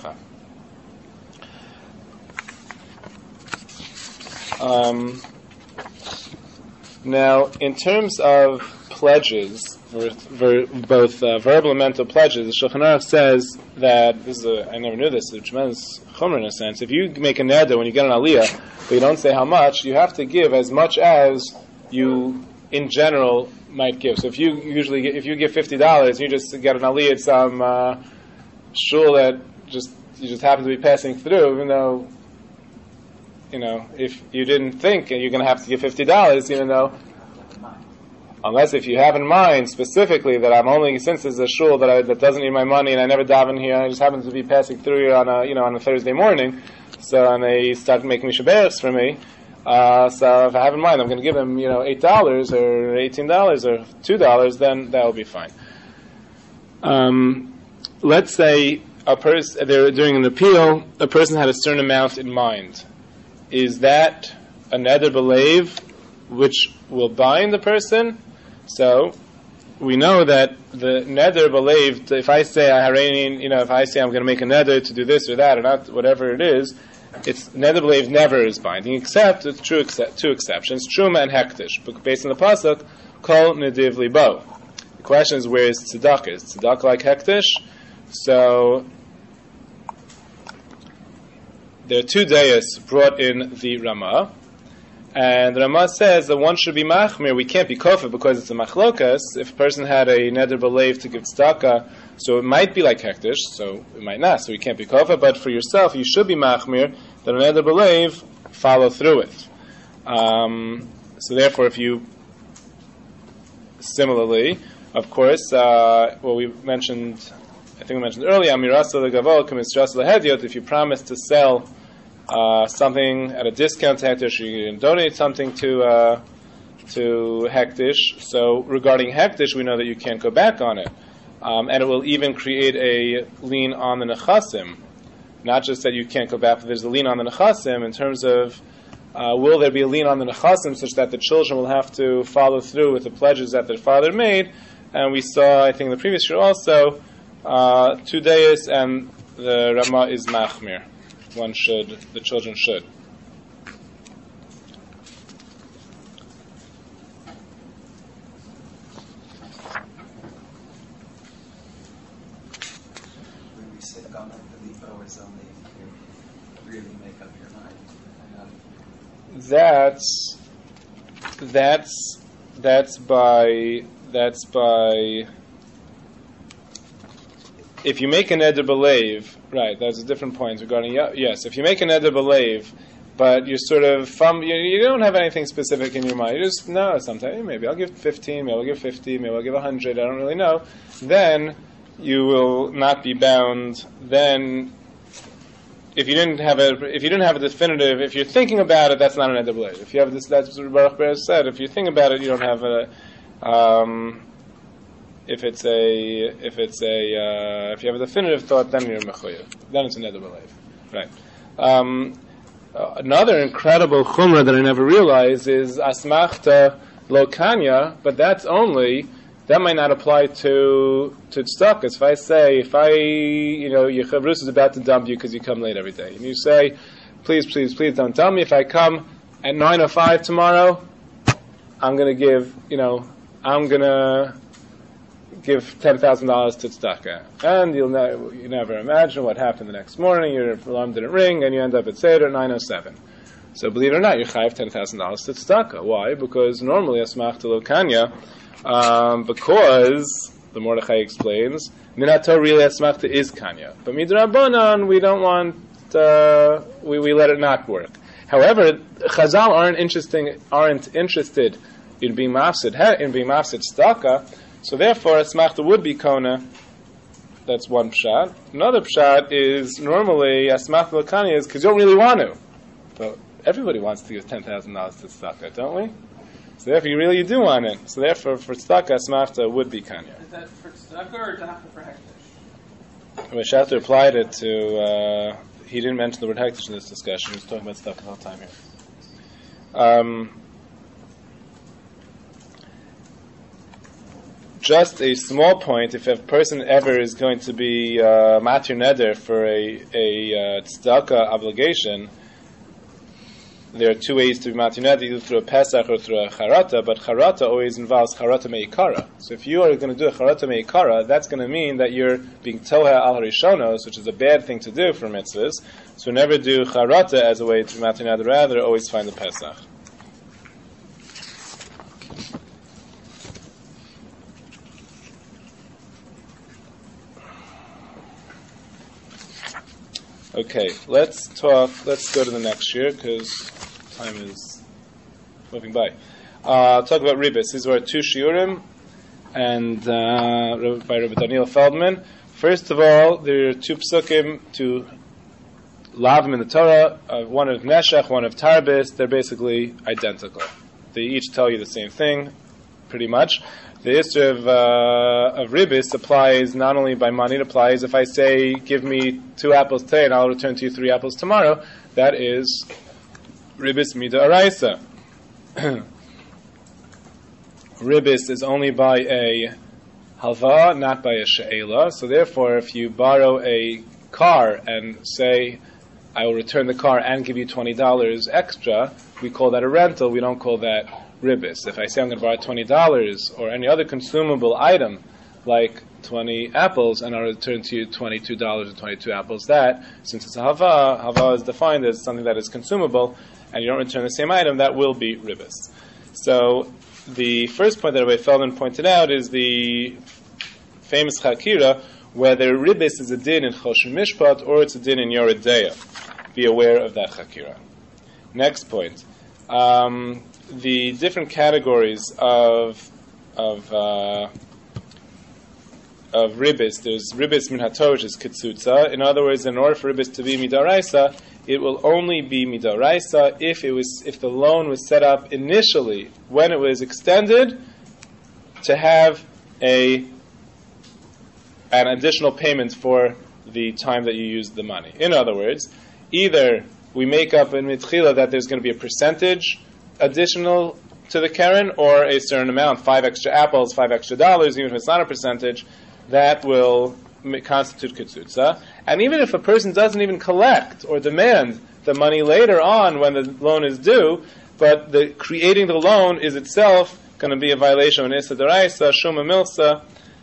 Yircha. Now, in terms of pledges, both verbal and mental pledges, the Shulchan Aruch says that, I never knew this, it's a tremendous chomer in a sense. If you make a neder when you get an aliyah, but you don't say how much, you have to give as much as you, in general, might give. So if you give $50, you just get an aliyah, some shul that you just happen to be passing through, even though, if you didn't think you're going to have to give $50, even though, unless if you have in mind specifically that I'm only, since it's a shul that doesn't need my money and I never daven here, I just happen to be passing through here on a Thursday morning, and they start making shaberachs for me. So if I have in mind I'm going to give them, $8 or $18 or $2, then that will be fine. Let's say they're doing an appeal, a person had a certain amount in mind. Is that a neder b'leiv which will bind the person? So we know that the neder b'leiv, if I say if I say I'm going to make a neder to do this or that or not, whatever it is, it's neder b'leiv never is binding, except it's two exceptions, truma and hektish. But based on the pasuk, kol nediv libo. The question is, where is tzedakah? Is tzedakah like hektish? So there are two dayas brought in the Ramah, and the Ramah says that one should be machmir. We can't be kofar because it's a machlokas. If a person had a neder b'leiv to give tzedakah, so it might be like hektish, so it might not, so you can't be kofar, but for yourself, you should be machmir, that a neder b'leiv, follow through it. So therefore, if you, similarly, of course, we mentioned earlier, amirasa legavol k'misrasa lehediot, if you promise to sell something at a discount to hektish, you can donate something to hektish. So regarding hektish, we know that you can't go back on it. And it will even create a lien on the nechasim. Not just that you can't go back, but there's a lien on the nechasim in terms of will there be a lien on the nechasim such that the children will have to follow through with the pledges that their father made. And we saw, I think in the previous year also, 2 days, and the Ramah is machmir. The children should. When we say Gamet Lipo is only if you really make up your mind. That's by if you make a neder b'leiv, right, that's a different point regarding, yes, if you make a neder b'leiv, but you're sort of, you don't have anything specific in your mind, you just know something, maybe I'll give 15, maybe I'll give 50, maybe I'll give 100, I don't really know, then you will not be bound. Then, if you didn't have a definitive, if you're thinking about it, that's not an neder b'leiv. If you have this, that's what Baruch Ber said, if you think about it, you don't have a, if you have a definitive thought, then you're mechuyev. Then it's a neder b'leiv. Right. Another incredible chumrah that I never realized is asmachta lo kanya, but that might not apply to tzedakah. If your chavrus is about to dump you because you come late every day, and you say, please don't dump me. If I come at 9:05 tomorrow, I'm going to give $10,000 to tzedakah, and you never imagine what happened the next morning. Your alarm didn't ring, and you end up at Seder at 9:07. So believe it or not, you're chayav $10,000 to tzedakah. Why? Because normally asmachta lo kanya, because the Mordechai explains, minato really asmachta is kanya, but midrabanan we don't want, we let it not work. However, Chazal aren't interested in being mafsid tzedakah. So therefore, asmachta would be kona. That's one pshat. Another pshat is normally asmachta l'kanya is because you don't really want to. But everybody wants to give $10,000 to tzedakah, don't we? So therefore, you do want it. So therefore, for tzedakah, asmachta would be kanya. Is that for tzedakah or dafka for hektish? Well, Shafter applied it to. He didn't mention the word hektish in this discussion. He was talking about tzedakah the whole time here. Just a small point, if a person ever is going to be matir neder for a tzedakah obligation, there are two ways to be matir neder, either through a Pesach or through a charata, but charata always involves charata me'ikara. So if you are going to do a charata me'ikara, that's going to mean that you're being toha al harishonos, which is a bad thing to do for mitzvahs. So never do charata as a way to matir neder, rather always find the Pesach. Okay, let's go to the next year, because time is moving by. Talk about ribis. These were 2 shiurim, and by Rabbi Daniel Feldman. First of all, there are 2 psukim, 2 lavim in the Torah, one of Neshech, one of Tarbis. They're basically identical. They each tell you the same thing, pretty much. The issue of ribis applies not only by money, it applies if I say, give me 2 apples today and I'll return to you 3 apples tomorrow. That is ribis mida araisa. Ribis is only by a halva, not by a she'ela. So therefore, if you borrow a car and say, I will return the car and give you $20 extra, we call that a rental. We don't call that ribis. If I say I'm going to borrow $20 or any other consumable item, like 20 apples, and I'll return to you $22 or 22 apples, that, since it's a hava is defined as something that is consumable, and you don't return the same item, that will be ribis. So the first point that Rabbi Feldman pointed out is the famous chakira, whether ribis is a din in Choshen Mishpat or it's a din in Yored Deya. Be aware of that chakira. Next point. The different categories of ribis. There's ribis min haTorah, which is kitzutza. In other words, in order for ribis to be midaraisa, it will only be midaraisa if the loan was set up initially when it was extended to have an additional payment for the time that you used the money. In other words, either we make up in mitchila that there's going to be a percentage additional to the keren, or a certain amount, 5 extra apples, $5 extra, even if it's not a percentage, that will constitute kitzutza. And even if a person doesn't even collect or demand the money later on when the loan is due, but the creating the loan is itself going to be a violation of an issa deraisa, shuma milsa.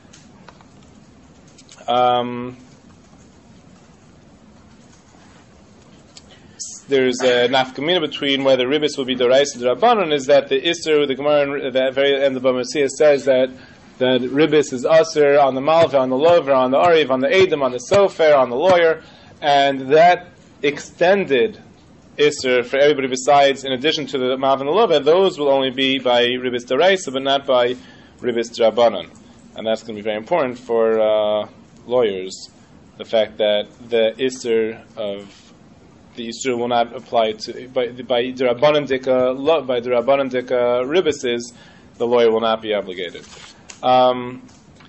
There's a nafkamina between whether ribis will be doraisa or drabanan, is that the Isser, the Gemara at the very end of Bava Metzia says that ribis is aser on the malva, on the lover, on the ariv, on the edim, on the sofer, on the lawyer, and that extended Isser for everybody besides, in addition to the malva and the lover, those will only be by ribis doraisa, but not by ribis drabanan. And that's going to be very important for lawyers, the fact that the Isser of the Yisur will not apply to by the Rabbanan Dika ribises, the lawyer will not be obligated. The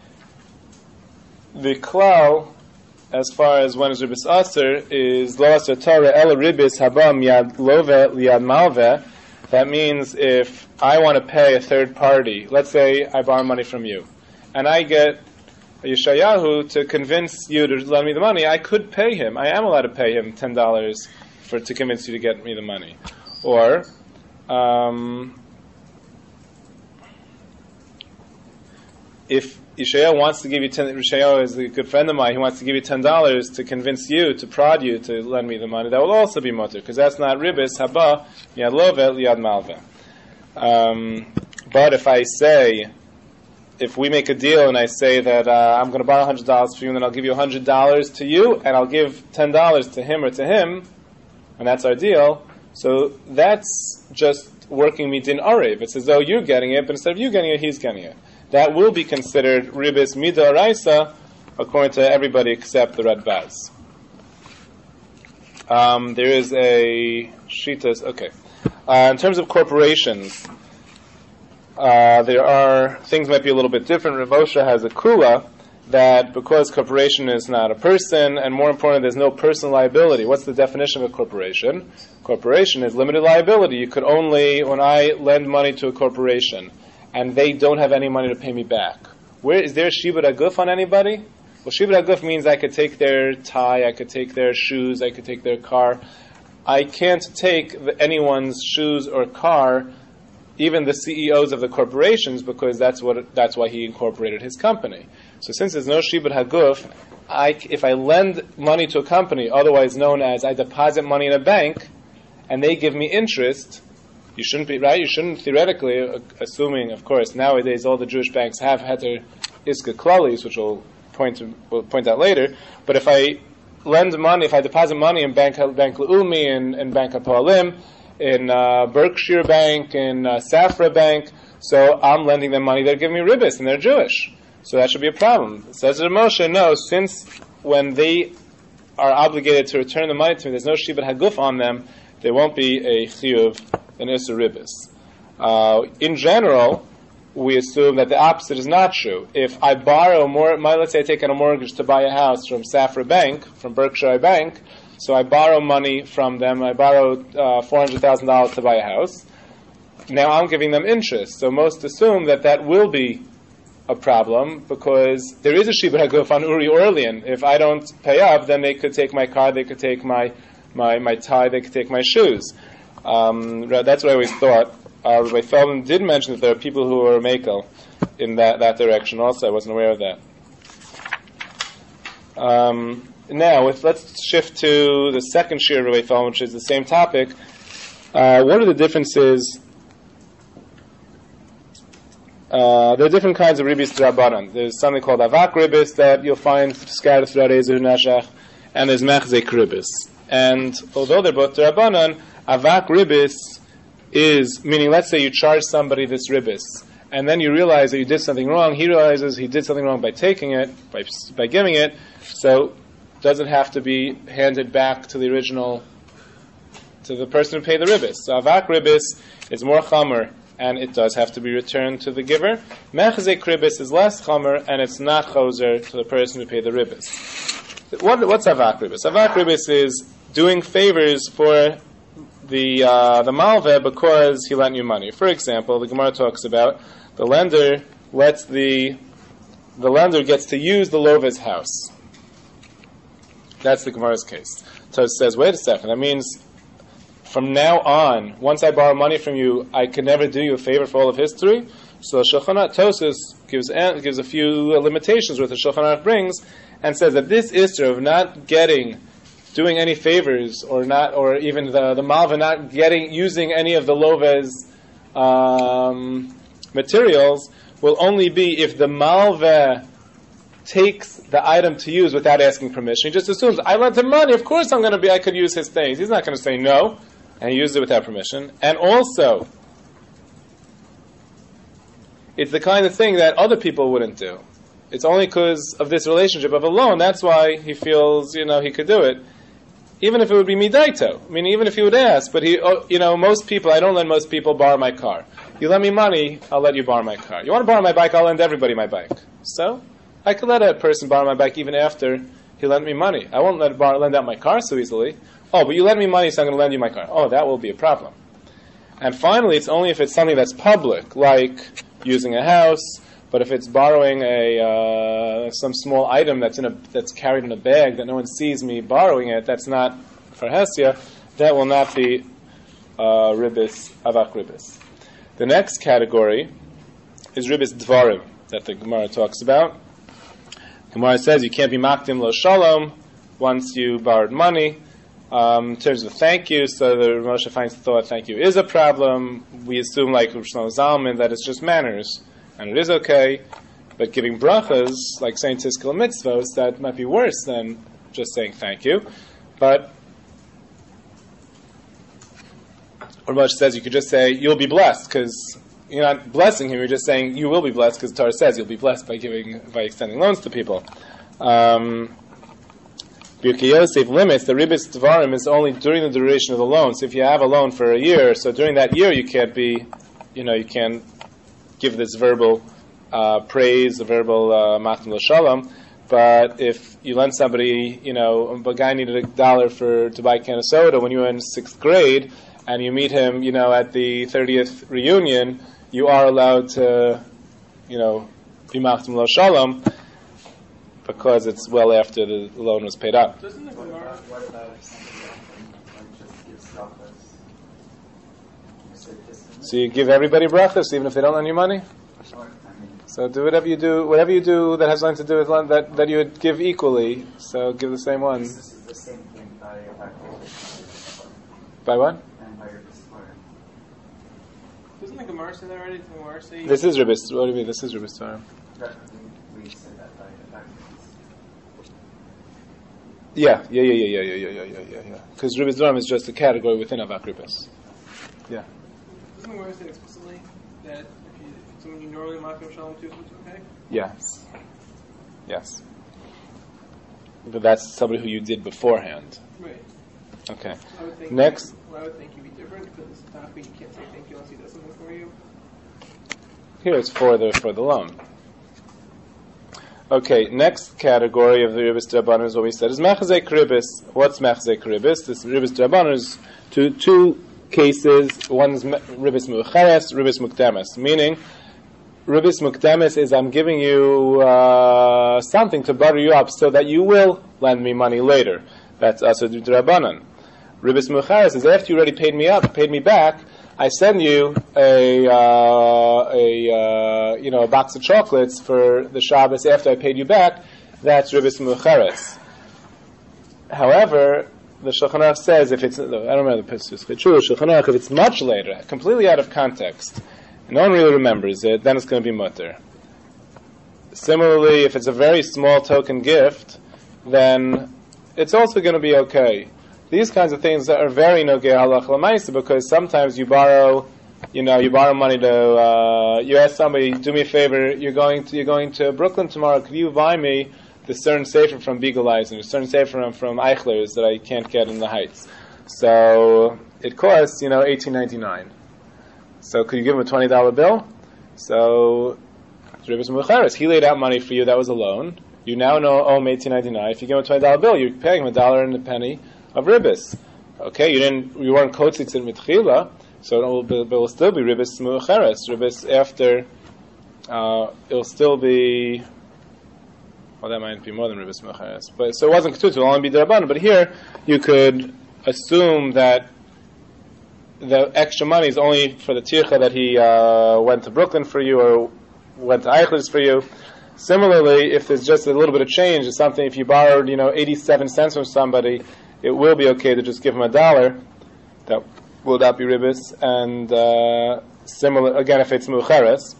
klal, as far as when is ribis aser, is lo aser Torah ela ribis haba miyad love liad malve. That means if I want to pay a third party, let's say I borrow money from you, and I get Yeshayahu to convince you to lend me the money, I could pay him. I am allowed to pay him $10 to convince you to get me the money. Or, if Yeshayahu wants to give you Yeshayahu is a good friend of mine, he wants to give you $10 to convince you, to prod you to lend me the money, that will also be mutter, because that's not ribis, haba, yad love, yad malve. But if we make a deal and I say that I'm going to borrow $100 for you, and then I'll give you $100 to you, and I'll give $10 to him or to him, and that's our deal, so that's just working midin arev. It's as though you're getting it, but instead of you getting it, he's getting it. That will be considered ribis mida araisa, according to everybody except the Red Baz. There is a shitas. Okay. In terms of corporations, there are things might be a little bit different. Rav Osha has a kula that because corporation is not a person, and more important, there's no personal liability. What's the definition of a corporation? Corporation is limited liability. You could only, when I lend money to a corporation, and they don't have any money to pay me back, is there shibud haguf on anybody? Well, shibud haguf means I could take their tie, I could take their shoes, I could take their car. I can't take anyone's shoes or car, even the CEOs of the corporations, because that's why he incorporated his company. So since there's no shibud haguf, if I lend money to a company, otherwise known as I deposit money in a bank, and they give me interest, you shouldn't be right. You shouldn't theoretically, assuming, of course, nowadays all the Jewish banks have heter iska klalis, which we'll point out later. But if I lend money, if I deposit money in Bank Leumi, in Bank HaPoalim, in Berkshire Bank, in Safra Bank, so I'm lending them money, they're giving me ribbis, and they're Jewish. So that should be a problem. Says Rav Moshe, no, since when they are obligated to return the money to me, there's no Shibat Haguf on them, there won't be a Chiyuv, an Isser Ribbis. In general, we assume that the opposite is not true. If I borrow more, let's say I take out a mortgage to buy a house from Safra Bank, from Berkshire Bank, so I borrow money from them, I borrow $400,000 to buy a house. Now I'm giving them interest. So most assume that that will be a problem because there is a Shibud Haguf on Uri Orlean. If I don't pay up, then they could take my car, they could take my tie, they could take my shoes. That's what I always thought. Rabbi Feldman did mention that there are people who are Mekel in that direction also. I wasn't aware of that. Now, let's shift to the second shir of Rabbi Feldman, which is the same topic. What are the differences? There are different kinds of ribis d'Rabbanan. There's something called avak ribis that you'll find scattered throughout Ezer Nashach, and there's machzek ribis. And although they're both d'Rabbanan, avak ribis is, meaning let's say you charge somebody this ribis, and then you realize that you did something wrong, he realizes he did something wrong by taking it, by giving it, so doesn't have to be handed back to the original, to the person who paid the ribis. So avak ribis is more chamer, and it does have to be returned to the giver. Mechzek ribis is less chamer, and it's not choser to the person who paid the ribis. What's avak ribis? Avak ribis is doing favors for the malveh because he lent you money. For example, the Gemara talks about the lender gets to use the love's house. That's the Gemara's case. So it says, wait a second, that means from now on, once I borrow money from you, I can never do you a favor for all of history. So Shulchan Aruch Tosfos gives a few limitations what the Shulchan Aruch brings, and says that this issue of not doing any favors, or even the malva not using any of the love's materials, will only be if the malva takes the item to use without asking permission. He just assumes, I lent him money, of course I could use his things. He's not going to say no, and he used it without permission. And also, it's the kind of thing that other people wouldn't do. It's only because of this relationship of a loan, that's why he feels, he could do it. Even if it would be midaito. I mean, even if he would ask, but most people, I don't let most people borrow my car. You lend me money, I'll let you borrow my car. You want to borrow my bike, I'll lend everybody my bike. So, I could let a person borrow my bike even after he lent me money. I won't lend out my car so easily. Oh, but you lend me money, so I'm going to lend you my car. Oh, that will be a problem. And finally, it's only if it's something that's public, like using a house, but if it's borrowing some small item that's carried in a bag that no one sees me borrowing it, that's not for Hesia, that will not be ribis, avak ribis. The next category is ribis dvarim, that the Gemara talks about. Gemara says you can't be makdim lo shalom once you borrowed money. In terms of thank you, so the Moshe finds thought thank you is a problem. We assume, like Rav Shlomo Zalman, that it's just manners, and it is okay. But giving brachas, like saying Tizkil mitzvos, that might be worse than just saying thank you. But Rav Moshe says you could just say you'll be blessed, because you're not blessing him, you're just saying you will be blessed, because the Torah says you'll be blessed by extending loans to people. Birkei Yosef limits the ribis dvarim is only during the duration of the loan. So if you have a loan for a year, so during that year you can't you can't give this verbal praise, the verbal matam l'shalom. But if you lend somebody, a guy needed $1 to buy a can of soda when you were in 6th grade, and you meet him, at the 30th reunion, you are allowed to, be matam l'shalom, because it's well after the loan was paid up. Doesn't the Gemara? What about if somebody just gives brachas? So you give everybody brachas, even if they don't lend you money? So do whatever you do that has nothing to do with loan, that you would give equally. So give the same one. This is the same thing by By what? and by your display. Doesn't the Gemara say that already? Doesn't the Gemara say This is ribis. What do you mean? This is ribis dvarim. We said that by the Yeah. Because Ribis Duram is just a category within Avak Ribis. Yeah. Doesn't the word say explicitly that if someone you normally makim shalom to, it's okay? Yes. But that's somebody who you did beforehand. Right. Okay. I would think Next. I would think you'd be different because it's not you can't say thank you unless he does something for you. Here it's for the loan. Okay, next category of the Ribis Drabanan is what we said is Mechazek Ribis. What's Mechazek Ribis? This Ribis Drabanan is two cases. One's Ribis Mu'cheres, Ribis Mukdemes. Meaning, Ribis Mukdemes is I'm giving you something to butter you up so that you will lend me money later. That's Asad Drabanan. Ribis Mu'cheres is after you already paid me back, I send you a box of chocolates for the Shabbos after I paid you back. That's Ribis Mu'cheres. However, the Shulchan Aruch says if it's, I don't remember the Pesach, Shulchan Aruch, if it's much later, completely out of context, and no one really remembers it, then it's going to be mutter. Similarly, if it's a very small token gift, then it's also going to be okay. These kinds of things are very nogei halach l'maisa because sometimes you borrow money to, you ask somebody, do me a favor, you're going to Brooklyn tomorrow, could you buy me the certain sefer from Beagleizer, a certain sefer from Eichler's that I can't get in the Heights? So it costs, $18.99. So could you give him a $20 bill? So Ribis Mu'cheres, he laid out money for you, that was a loan. You now owe him $18.99. If you give him a $20 bill, you're paying him $1.01 of Ribis. Okay, you weren't kotzitz in mitchila, so it will still be Ribis Mu'cheres. Ribis after, it'll still be, well, that might be more than Ribis Mu'cheres. But so it wasn't ketutz, it will only be Derabanan. But here, you could assume that the extra money is only for the tircha that he went to Brooklyn for you or went to Eichler's for you. Similarly, if there's just a little bit of change, or something, if you borrowed, 87 cents from somebody, it will be okay to just give him $1. That will not be Ribis. And similar, again, if it's Mu'cheres,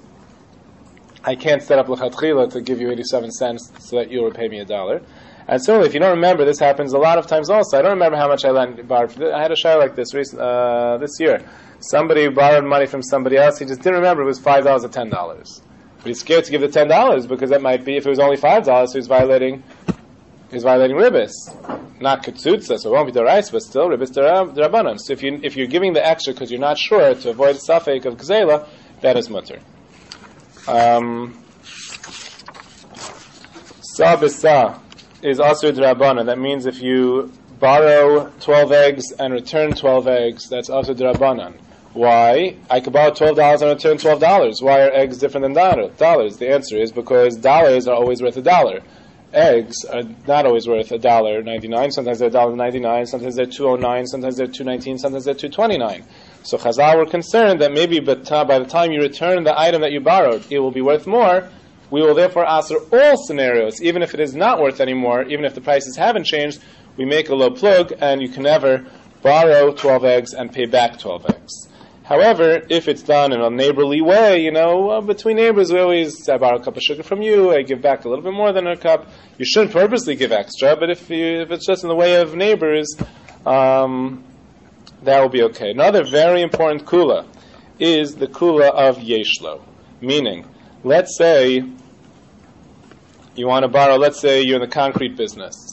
I can't set up l'chatchila to give you 87 cents so that you'll repay me $1. And similarly, if you don't remember, this happens a lot of times also. I don't remember how much I borrowed. I had a shayla like this this year. Somebody borrowed money from somebody else. He just didn't remember it was $5 or $10. But he's scared to give the $10 because that might be, if it was only $5, so he's violating Ribis. Not Ketsutza, so it won't be Dorais, but still Ribis Derabanan. So if you're giving the extra because you're not sure to avoid the suffix of Gzela, that is mutter. Sa is also Derabanan. That means if you borrow 12 eggs and return 12 eggs, that's also Derabanan. Why? I could borrow $12 and return $12. Why are eggs different than dollars? The answer is because dollars are always worth $1. Eggs are not always worth $1.99. Sometimes they're $1.99. Sometimes they're $2.09. Sometimes they're $2.19. Sometimes they're $2.29. So Chazal were concerned that maybe by the time you return the item that you borrowed, it will be worth more. We will therefore answer all scenarios, even if it is not worth any more, even if the prices haven't changed. We make a low plug, and you can never borrow 12 eggs and pay back 12 eggs. However, if it's done in a neighborly way, between neighbors, I borrow a cup of sugar from you, I give back a little bit more than a cup. You shouldn't purposely give extra, but if it's just in the way of neighbors, that will be okay. Another very important kula is the kula of yeshlo, meaning, let's say you want to borrow, let's say you're in the concrete business.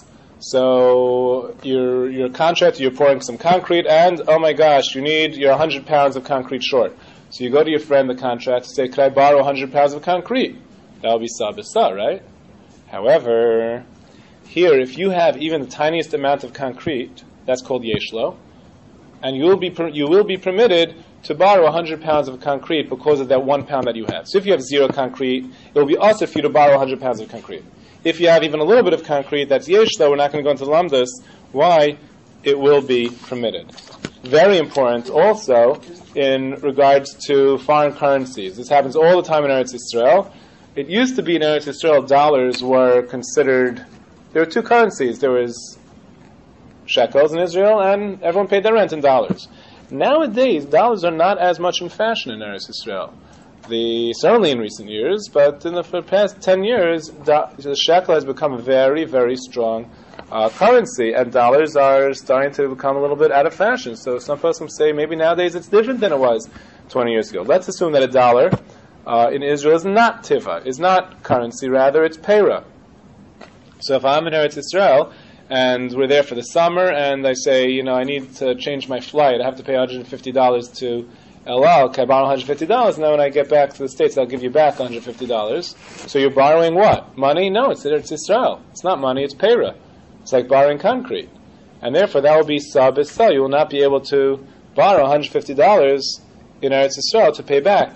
So you're a contractor, you're pouring some concrete, and oh my gosh, you're 100 pounds of concrete short. So you go to your friend, the contractor, say, could I borrow 100 pounds of concrete? That will be sa, right? However, here, if you have even the tiniest amount of concrete, that's called yeshlo, and you will be permitted to borrow 100 pounds of concrete because of that 1 pound that you have. So if you have zero concrete, it will be also for you to borrow 100 pounds of concrete. If you have even a little bit of concrete, that's yeshlo, we're not going to go into the lamdas. Why? It will be permitted. Very important also in regards to foreign currencies. This happens all the time in Eretz Yisrael. It used to be in Eretz Yisrael, dollars were considered, there were two currencies. There was shekels in Israel, and everyone paid their rent in dollars. Nowadays, dollars are not as much in fashion in Eretz Yisrael. Certainly in recent years, but for the past 10 years, the shekel has become very, very strong currency, and dollars are starting to become a little bit out of fashion. So some folks say maybe nowadays it's different than it was 20 years ago. Let's assume that a dollar in Israel is not tiva, is not currency, rather it's pera. So if I'm in Eretz Israel and we're there for the summer and I say, I need to change my flight, I have to pay $150 to El Al, can I borrow $150? Now when I get back to the States, I'll give you back $150. So you're borrowing what? Money? No, it's Israel. It's not money, it's pera. It's like borrowing concrete. And therefore that will be sub Israel. You will not be able to borrow $150 in Eretz Israel to pay back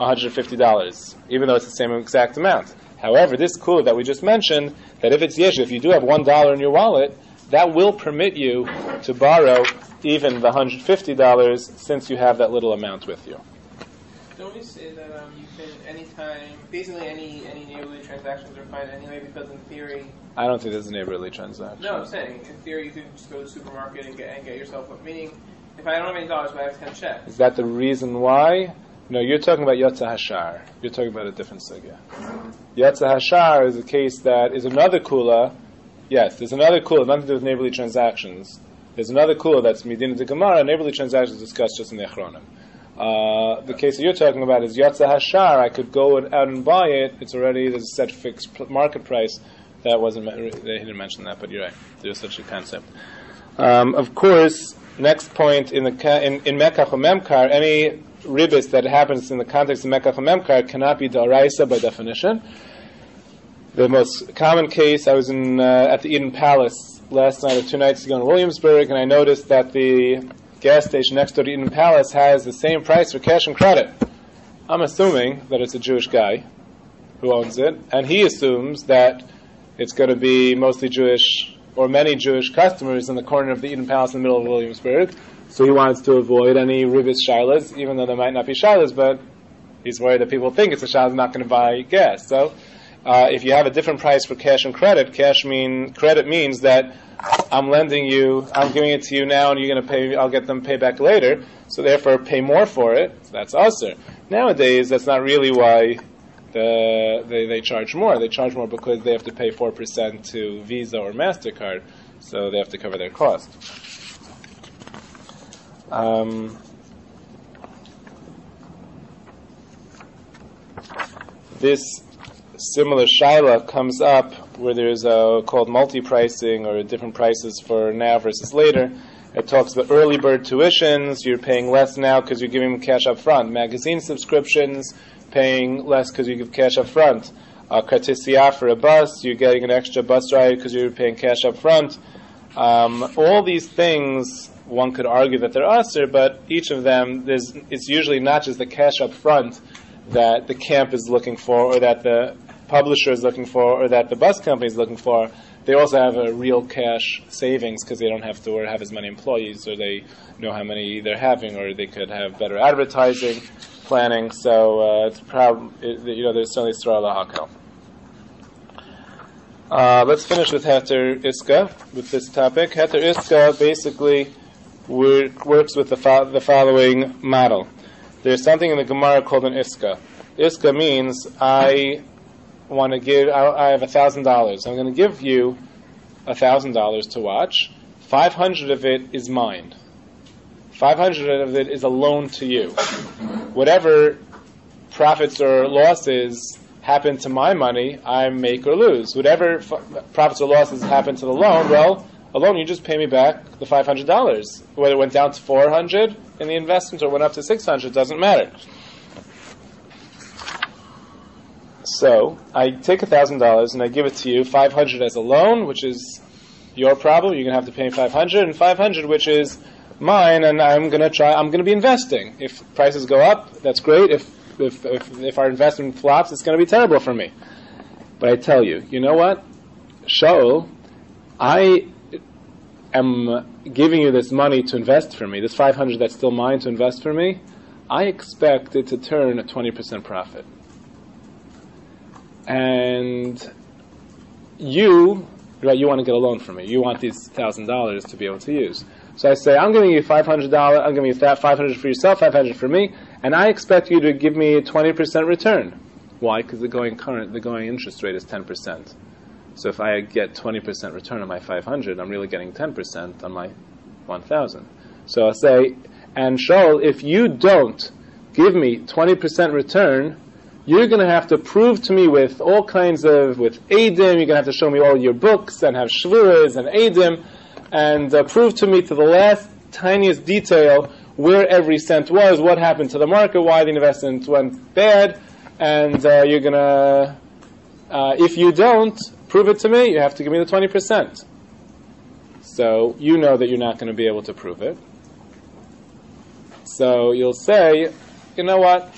$150, even though it's the same exact amount. However, this kula that we just mentioned, that if it's yeshu, if you do have $1 in your wallet, that will permit you to borrow even the $150 since you have that little amount with you. Don't we say that you can anytime, basically any neighborly transactions are fine anyway, because in theory... I don't think there's a neighborly transaction. No, I'm saying, in theory you can just go to the supermarket and get yourself a, meaning, if I don't have any dollars but I have 10 checks. Is that the reason why? No, you're talking about Yotza Hashar. You're talking about a different sugya. Yotza Hashar is a case that is another kula. Yes, there's another kula, nothing to do with neighborly transactions. There's another kula that's Medina de Gemara, neighborly transactions discussed just in the Achronim. The case that you're talking about is Yotza Hashar. I could go out and buy it. It's already, there's a set fixed market price. That wasn't, they didn't mention that, but you're right. There's such a concept. Of course, next point in Mekach or Memkar, any ribis that happens in the context of Mekach or Memkar cannot be D'Oraisa by definition. The most common case, I was at the Eden Palace last night or 2 nights ago in Williamsburg, and I noticed that the gas station next door to Eden Palace has the same price for cash and credit. I'm assuming that it's a Jewish guy who owns it, and he assumes that it's going to be mostly Jewish or many Jewish customers in the corner of the Eden Palace in the middle of Williamsburg. So he wants to avoid any ribis shilas, even though there might not be shilas, but he's worried that people think it's a shilas, not going to buy gas. So if you have a different price for cash and credit, credit means that I'm lending you, I'm giving it to you now, and you're going to pay. I'll get them pay back later. So therefore, pay more for it. So that's usher. Nowadays, that's not really why they charge more. They charge more because they have to pay 4% to Visa or MasterCard, so they have to cover their cost. This similar shaila comes up where there's called multi-pricing or different prices for now versus later. It talks about early bird tuitions. You're paying less now because you're giving them cash up front. Magazine subscriptions, paying less because you give cash up front. Kartisia for a bus, you're getting an extra bus ride because you're paying cash up front. All these things, one could argue that they're usher, but each of them, it's usually not just the cash up front that the camp is looking for, or that the publisher is looking for, or that the bus company is looking for. They also have a real cash savings because they don't have to have as many employees, or they know how many they're having, or they could have better advertising planning. So it's there's certainly Sra Lahakel. Let's finish with Heter Iska, with this topic. Heter Iska basically works with the following model. There's something in the Gemara called an Iska. Iska means I have $1,000. I'm going to give you $1,000 to watch. 500 of it is mine. 500 of it is a loan to you. Whatever profits or losses happen to my money, I make or lose. Whatever profits or losses happen to the loan, well, a loan, you just pay me back the $500. Whether it went down to 400 in the investment or went up to 600, doesn't matter. So I take $1,000 and I give it to you, 500 as a loan, which is your problem. You're going to have to pay 500, and 500, which is mine, and I'm going to be investing. If prices go up, that's great. If our investment flops, it's going to be terrible for me. But I tell you, you know what? Shaul, I am giving you this money to invest for me, this 500 that's still mine to invest for me. I expect it to turn a 20% profit. And you want to get a loan from me. You want these $1,000 to be able to use. So I say, I'm giving you $500. I'm giving you that 500 for yourself, 500 for me, and I expect you to give me a 20% return. Why? Because the going interest rate is 10%. So if I get 20% return on my 500, I'm really getting 10% on my 1,000. So I'll say, and Shaul, if you don't give me 20% return, you're going to have to prove to me with all kinds of, with Eidim, you're going to have to show me all your books and have Shvuras and Eidim, and prove to me to the last tiniest detail where every cent was, what happened to the market, why the investment went bad, and you're going to, if you don't prove it to me, you have to give me the 20%. So you know that you're not going to be able to prove it. So you'll say, you know what?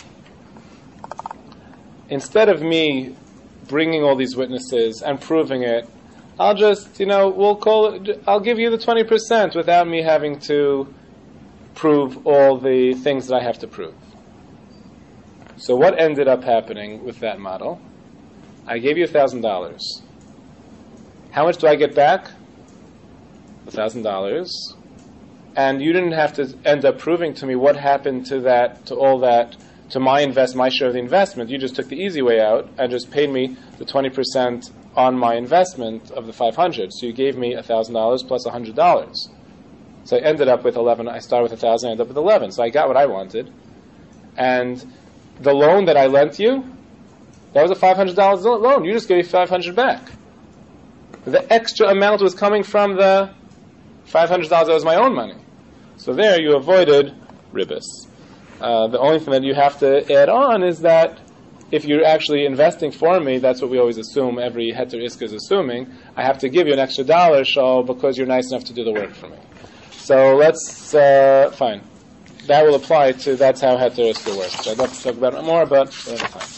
Instead of me bringing all these witnesses and proving it, I'll just, I'll give you the 20% without me having to prove all the things that I have to prove. So what ended up happening with that model? I gave you $1,000. How much do I get back? $1,000. And you didn't have to end up proving to me what happened to that, to all that, to my share of the investment. You just took the easy way out and just paid me the 20% on my investment of the 500. So you gave me $1,000 plus $100. So I ended up with 11. I started with 1,000. I ended up with 11. So I got what I wanted. And the loan that I lent you, that was a $500 loan. You just gave me $500 back. The extra amount was coming from the $500 that was my own money. So there you avoided ribis. The only thing that you have to add on is that if you're actually investing for me, that's what we always assume, every heter iska is assuming, I have to give you an extra dollar, Shaul, because you're nice enough to do the work for me. So let's, fine. That will apply to, that's how heter iska works. I'd love to talk about it more, but we don't have time.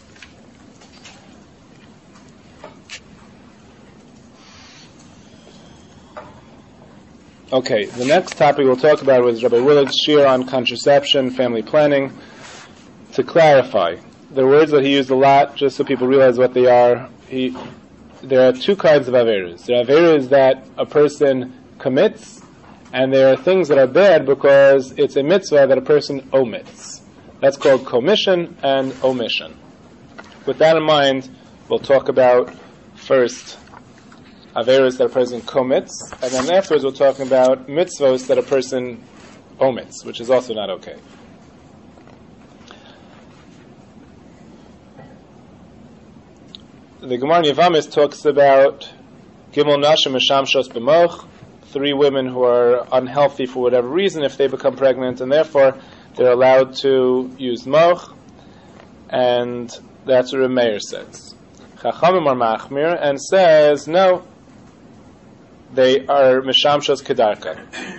Okay, the next topic we'll talk about was Rabbi Willard's shir on contraception, family planning. To clarify, the words that he used a lot, just so people realize what they are, there are two kinds of averas. There are averas that a person commits, and there are things that are bad because it's a mitzvah that a person omits. That's called commission and omission. With that in mind, we'll talk about first averas that a person commits, and then afterwards we're talking about mitzvos that a person omits, which is also not okay. The Gemara in Yavamis talks about Gimel Nashim Meshamshos B'moch, 3 women who are unhealthy for whatever reason if they become pregnant, and therefore they're allowed to use moch, and that's what Reb Meir says. Chachamim are machmir and says no, they are Meshamshos Kedarka.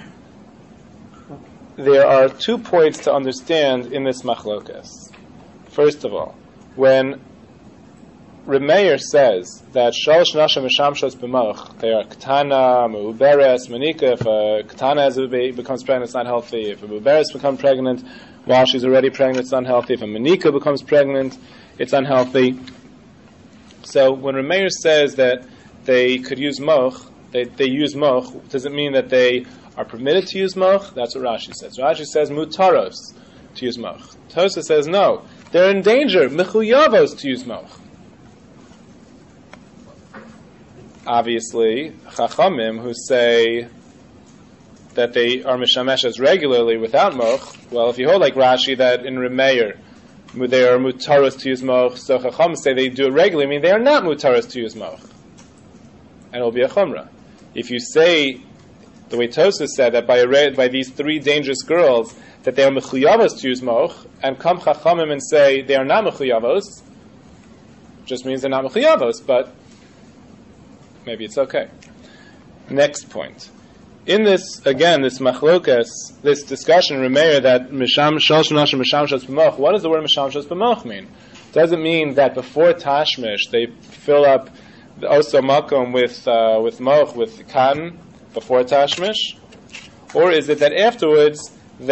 There are 2 points to understand in this machlokas. First of all, when Reb Meir says that Shalosh Nashim Meshamshos B'moch, they are Ketana, Meuberes, Manika. If a Ketana becomes pregnant, it's not healthy. If a Meuberes becomes pregnant while she's already pregnant, it's unhealthy. If a Manika becomes pregnant, it's unhealthy. So when Reb Meir says that they could use moch, they use moch, does it mean that they are permitted to use moch? That's what Rashi says. Rashi says mutaros to use moch. Tosa says no, they're in danger, mechuyavos to use moch. Obviously, Chachamim who say that they are mishameshes regularly without moch, well, if you hold like Rashi that in Reb Meir they are mutaros to use moch, so Chachamim say they do it regularly, I mean they are not mutaros to use moch. And it will be a chumrah. If you say, the way Tosfos said, that by these 3 dangerous girls, that they are mechuyavos to use moch, and come Chachamim and say they are not mechuyavos, just means they're not mechuyavos, but maybe it's okay. Next point. In this, again, this machlokas, this discussion, Reb Meir, that Shalosh Nashim Meshamshos B'moch, what does the word Meshamshos B'moch mean? Does it mean that before Tashmish, they fill up the Oso Makom with moch, with cotton, before Tashmish? Or is it that afterwards,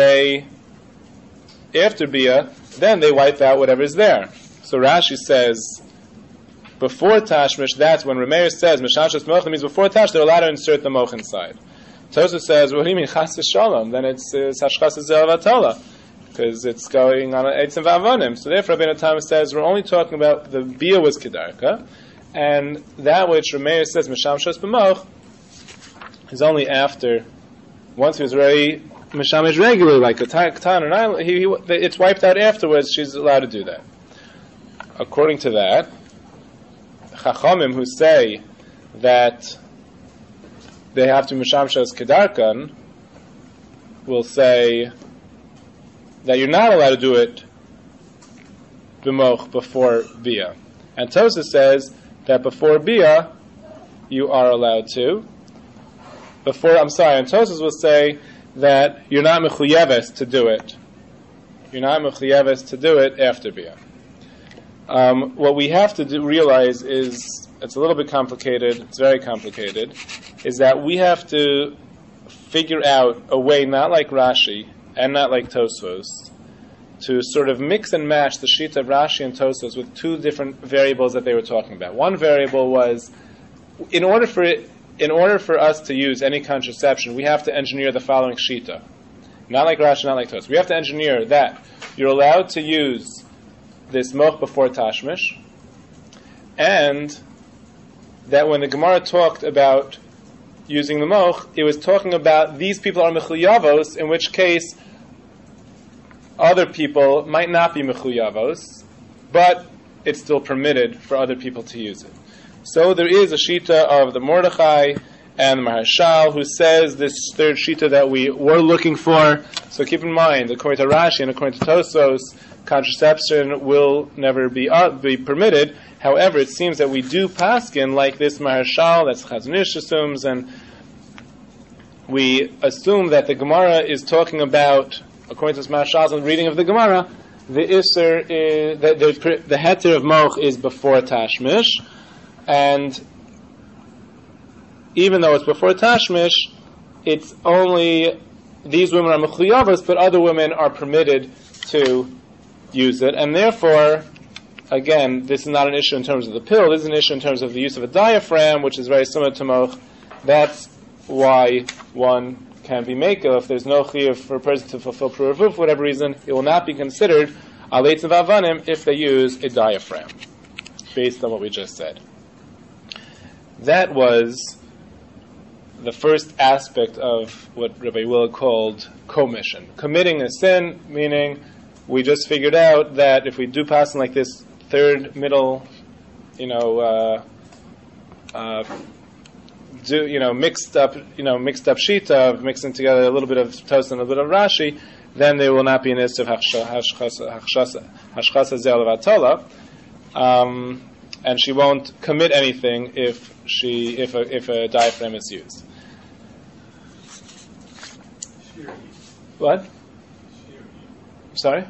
after Bia, then they wipe out whatever's there? So Rashi says, before Tashmish, that's when Reb Meir says, Meshamshos B'moch, means before Tash, they're allowed to insert the moch inside. Tosfos says, what do you mean, Chas V'Shalom? Then it's Hashchas Zervatala, because it's going on an Eitzim V'Avonim. So therefore, Rabbeinu Tam says, we're only talking about the Bia was Kedarka, And that which Rameir says Mishamshos b'moch is only after, once he was already Mishamish regularly, like a Katan or Nile, it's wiped out afterwards, she's allowed to do that. According to that, Chachamim who say that they have to Mishamshos Kedarkan will say that you're not allowed to do it b'moch before Bia. And Tosa says that before Bia you are allowed to. And Tosa will say that you're not mechuyeves to do it. You're not mechuyeves to do it after Bia. What we have to realize is, it's a little bit complicated, it's very complicated, is that we have to figure out a way, not like Rashi and not like Tosfos, to sort of mix and match the sheet of Rashi and Tosfos with two different variables that they were talking about. One variable was, in order for us to use any contraception, we have to engineer the following shita. Not like Rashi, not like Tosfos. We have to engineer that you're allowed to use this moch before tashmish, and that when the Gemara talked about using the moch, it was talking about these people are mechuyavos, in which case other people might not be mechuyavos, but it's still permitted for other people to use it. So there is a shita of the Mordechai and the Maharshal who says this third shita that we were looking for. So keep in mind, according to Rashi and according to Tosfos, contraception will never be permitted. However, it seems that we do paskin like this Maharshal, that's Chazon Ish assumes, and we assume that the Gemara is talking about, according to this Maharshal's reading of the Gemara, the Isser is, the heter of moch is before tashmish, and even though it's before tashmish, it's only these women are mechuyavos, but other women are permitted to use it, and therefore, again, this is not an issue in terms of the pill, this is an issue in terms of the use of a diaphragm, which is very similar to moch. That's why one can be mekel. If there's no chiyuv for a person to fulfill pruruvuv for whatever reason, it will not be considered aleitzim v'avanim if they use a diaphragm, based on what we just said. That was the first aspect of what Rabbi Willa called commission. Committing a sin, meaning we just figured out that if we do pass in like this third middle, mixed up shita of mixing together a little bit of Tosfos and a little bit of Rashi, then there will not be an issue of hashchasa zel v'atola, and she won't commit anything if a diaphragm is used. What? Sorry?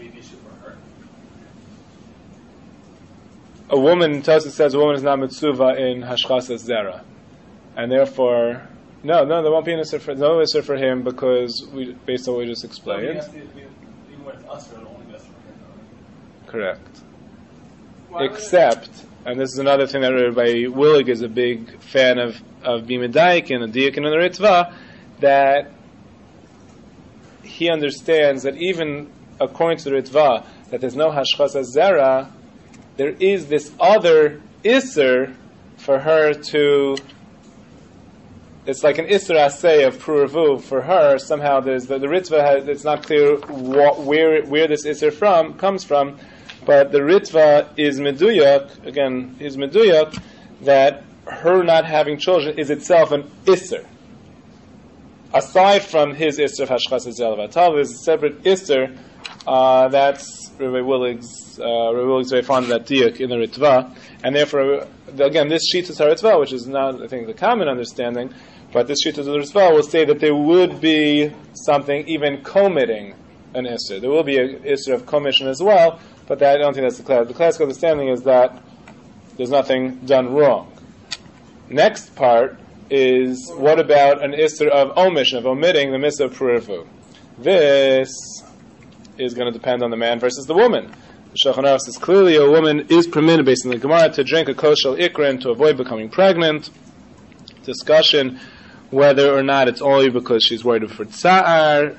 A woman, Tosfos says a woman is not mitzuva in hashchasa zera. And therefore, no, there won't be an issur for him because based on what we just explained. Even with us, it'll only be us. Correct. Except, and this is another thing that Rabbi Willig is a big fan of Bimedayik and the Diyak and the Ritva, that he understands that even according to the Ritva, that there's no hashchasa zera, there is this other issur for her to. It's like an Isser Aseh of Pruruvuv for her. Somehow there's the Ritva, it's not clear where this Isser comes from, but the Ritva is Meduyak, that her not having children is itself an Isser. Aside from his Isser of Hashchasa Zel v'Atal, there's a separate Isser, that's Rabbi Willig's very fond of that diuk in the Ritva, and therefore, again, this sheet is Ritva, which is not, I think, the common understanding, but this sheet of the Ritva will say that there would be something even committing an Isser. There will be an Isser of commission as well, but I don't think that's the classic. The classical understanding is that there's nothing done wrong. Next part is, what about an Isser of omission, of omitting the mitzvah of Pruruvuv? This is going to depend on the man versus the woman. The Shulchan Aruch says clearly a woman is permitted, based on the Gemara, to drink a kosher ikrin to avoid becoming pregnant. Discussion whether or not it's only because she's worried for tsa'ar.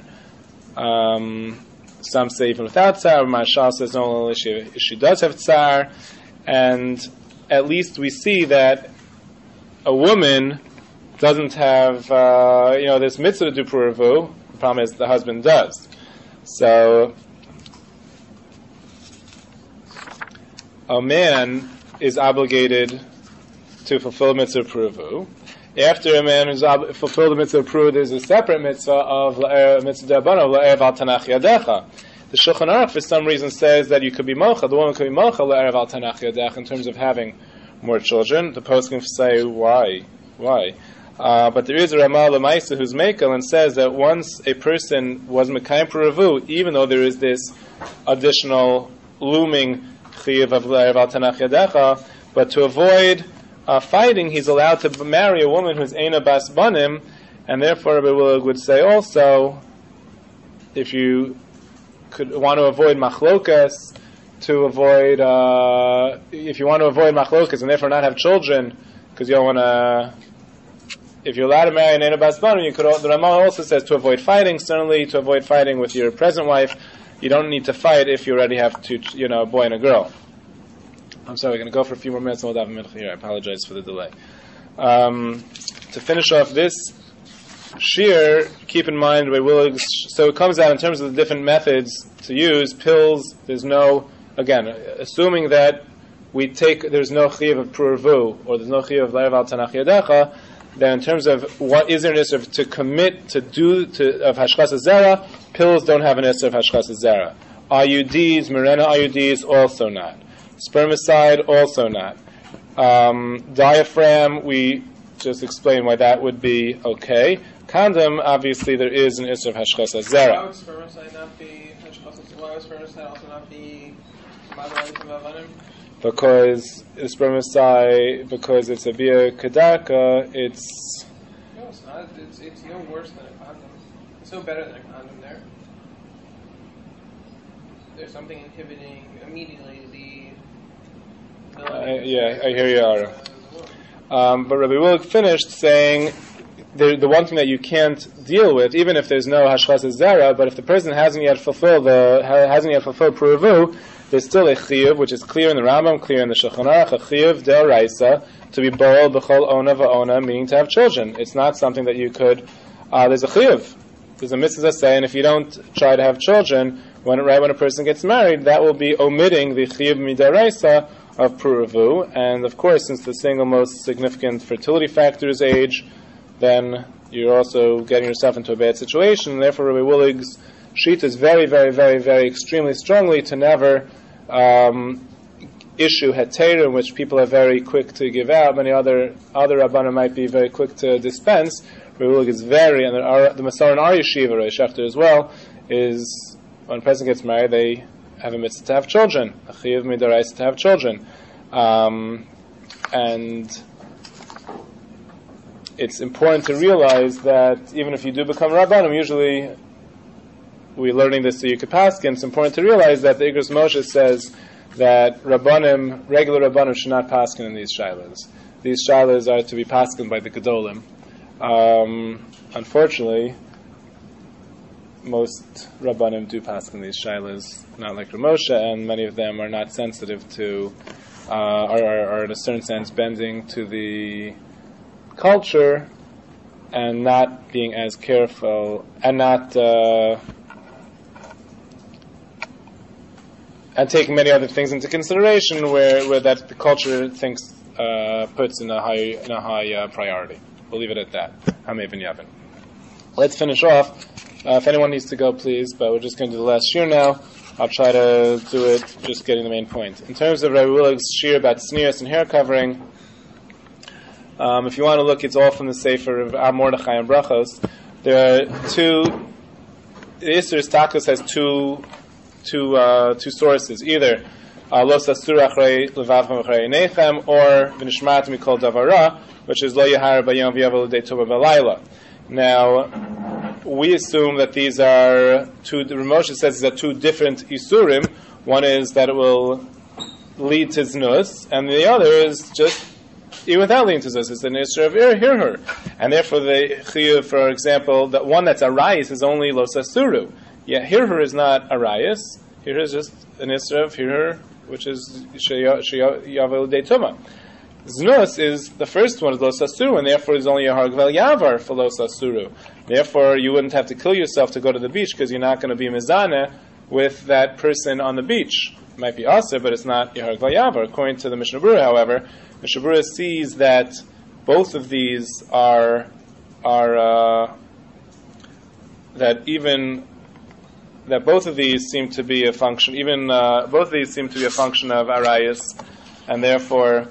Some say even without tsa'ar. Mashal says no, only she does have tsa'ar. And at least we see that a woman doesn't have, this mitzvah to do puravu. The problem is the husband does. So, a man is obligated to fulfill mitzvah puravu. After a man has fulfilled the mitzvah puravu, there's a separate mitzvah of mitzvah d'abana, la'erev al tanach yadecha. The Shulchan Aruch, for some reason, says that you could be mocha, the woman could be mocha la'erev al tanach yadecha in terms of having more children. The poskim say, why? But there is a Ramah L'maisa who's mekel and says that once a person was mekayim puravu, even though there is this additional looming chiyuv of la'erev al tanach yadecha, but to avoid fighting, he's allowed to marry a woman who's Eina Bas Banim, and therefore Rabbi Willig would say also, if you could want to avoid machlokas, if you want to avoid machlokas and therefore not have children, because you don't want to, if you're allowed to marry an Eina Bas Banim, the Ramah also says to avoid fighting, certainly to avoid fighting with your present wife, you don't need to fight if you already have two, a boy and a girl. I'm sorry, we're going to go for a few more minutes and we'll have a minute here. I apologize for the delay. To finish off this shir, keep in mind, so it comes out in terms of the different methods to use. Pills, there's no, again, assuming that there's no chiyuv of puravu, or there's no chiyuv of la'erev al tanach yadecha, then in terms of what is there an issur to commit of hashchas zera, pills don't have an issur of hashchas zera. IUDs, Mirena IUDs, also not. Spermicide, also not. Diaphragm, we just explained why that would be okay. Condom, obviously, there is an issur of hashchas zera. Why would spermicide not be hashchas? Why would spermicide also not be ma'alayim v'avanim? Because spermicide, because it's a via kedaka, it's... No, it's not. It's no worse than a condom. It's no better than a condom there. There's something inhibiting immediately I hear you, Ara. But Rabbi Willig finished saying the one thing that you can't deal with, even if there's no hashchas zera, but if the person hasn't yet fulfilled puravu, there's still a chiyuv, which is clear in the Rambam, clear in the Shulchan Aruch, a chiyuv de'oraisa, to be boel b'chol ona va'ona, meaning to have children. It's not something that you could. There's a chiyuv. There's a mitzvah saying if you don't try to have children when a person gets married, that will be omitting the chiyuv midaraisa of puravu, and of course, since the single most significant fertility factor is age, then you're also getting yourself into a bad situation, and therefore Rabbi Willig's sheet is very, very, very, very extremely strongly to never issue heter, in which people are very quick to give out. Many other Rabbanim might be very quick to dispense. Rabbi Willig is very, and the Masar and Ar Yeshiva, Reish Achter as well, is when a person gets married, they have a mitzvah to have children, a chiyuv midaraisa to have children, and it's important to realize that even if you do become Rabbanim, usually we're learning this so you could paskin. It's important to realize that the Igros Moshe says that Rabbanim, regular Rabbanim, should not paskin in these shilas. These shilas are to be paskin by the Gedolim. Unfortunately, most Rabbanim do paskin these shilas, not like Ramosha, and many of them are not sensitive to, are in a certain sense bending to the culture and not being as careful and not and taking many other things into consideration where that the culture thinks puts in a high priority. We'll leave it at that. Hamev and Yavin. Let's finish off. If anyone needs to go, please, but we're just going to do the last shir now. I'll try to do it just getting the main point. In terms of Rabbi Willig's shir about tznius and hair covering, if you want to look, it's all from the Sefer of Mordechai and Brachos. There are two. The Isser Takos has two sources. Either Los Asur Achrei Levavchem Achrei Einechem, or V'nishmat Mikol Davara, which is Lo Yahar Bayom V'Yavel Dei Tova V'Layla. Now, we assume that these are two. The Ramosha says these are two different isurim. One is that it will lead to znus, and the other is just even without leading to znus. It's an isur of hirhur, and therefore the chiyuv, for example, that one that's arayis is only los asuru. Yeah, hirhur is not arayis. Hirhur is just an isur of hirhur, which is sheyavel de tuma. Znus is the first one, is Lo Sasuru, and therefore is only a Hargvel Yavar for Lo Sasuru. Therefore, you wouldn't have to kill yourself to go to the beach because you're not going to be Mizaneh with that person on the beach. It might be Aser, but it's not Hargvel Yavar. According to the Mishnah Berurah, however, Mishnah Berurah sees that both of these are that both of these seem to be a function, both of these seem to be a function of arayos, and therefore,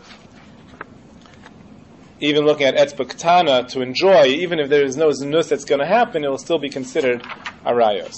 even looking at etzba ketana to enjoy, even if there is no znus that's going to happen, it will still be considered arayos.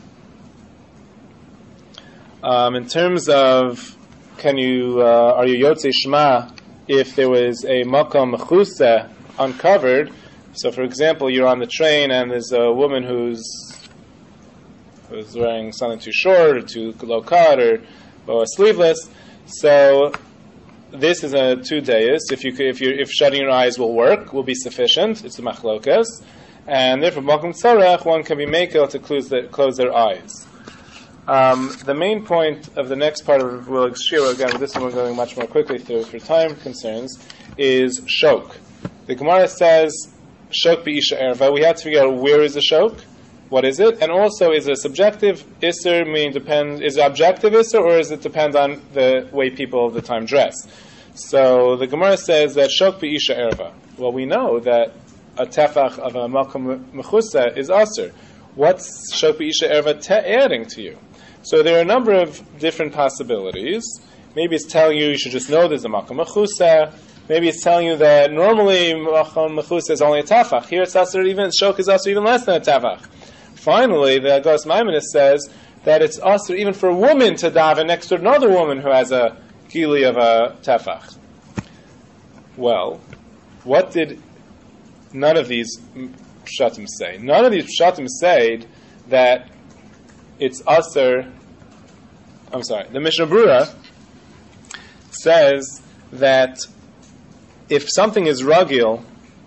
In terms of, are you yotzei shema if there was a makom mechuseh uncovered? So, for example, you're on the train and there's a woman who's wearing something too short or too low cut or sleeveless. So this is a 2 days. If shutting your eyes will be sufficient. It's a machlokas, and therefore makom tzarech one can be makel to close their eyes. The main point of the next part of Willig's shira, again, this one we're going much more quickly through for time concerns, is shok. The Gemara says shok b'isha erva. We have to figure out where is the shok. What is it? And also, is it a subjective isser, is it objective isser, or does it depend on the way people of the time dress? So the Gemara says that shok b'isha erva. Well, we know that a tefach of a makom mechusa is aser. What's shok b'isha erva adding to you? So there are a number of different possibilities. Maybe it's telling you should just know there's a makom mechusa. Maybe it's telling you that normally makom mechusa is only a tefach. Here it's aser, even shok is aser even less than a tefach. Finally, the Agos Maimonides says that it's also even for a woman to daven next to another woman who has a gili of a tefach. Well, what did none of these pshatim say? None of these pshatim say that it's aser. I'm sorry. The Mishnah Berurah says that if something is ragil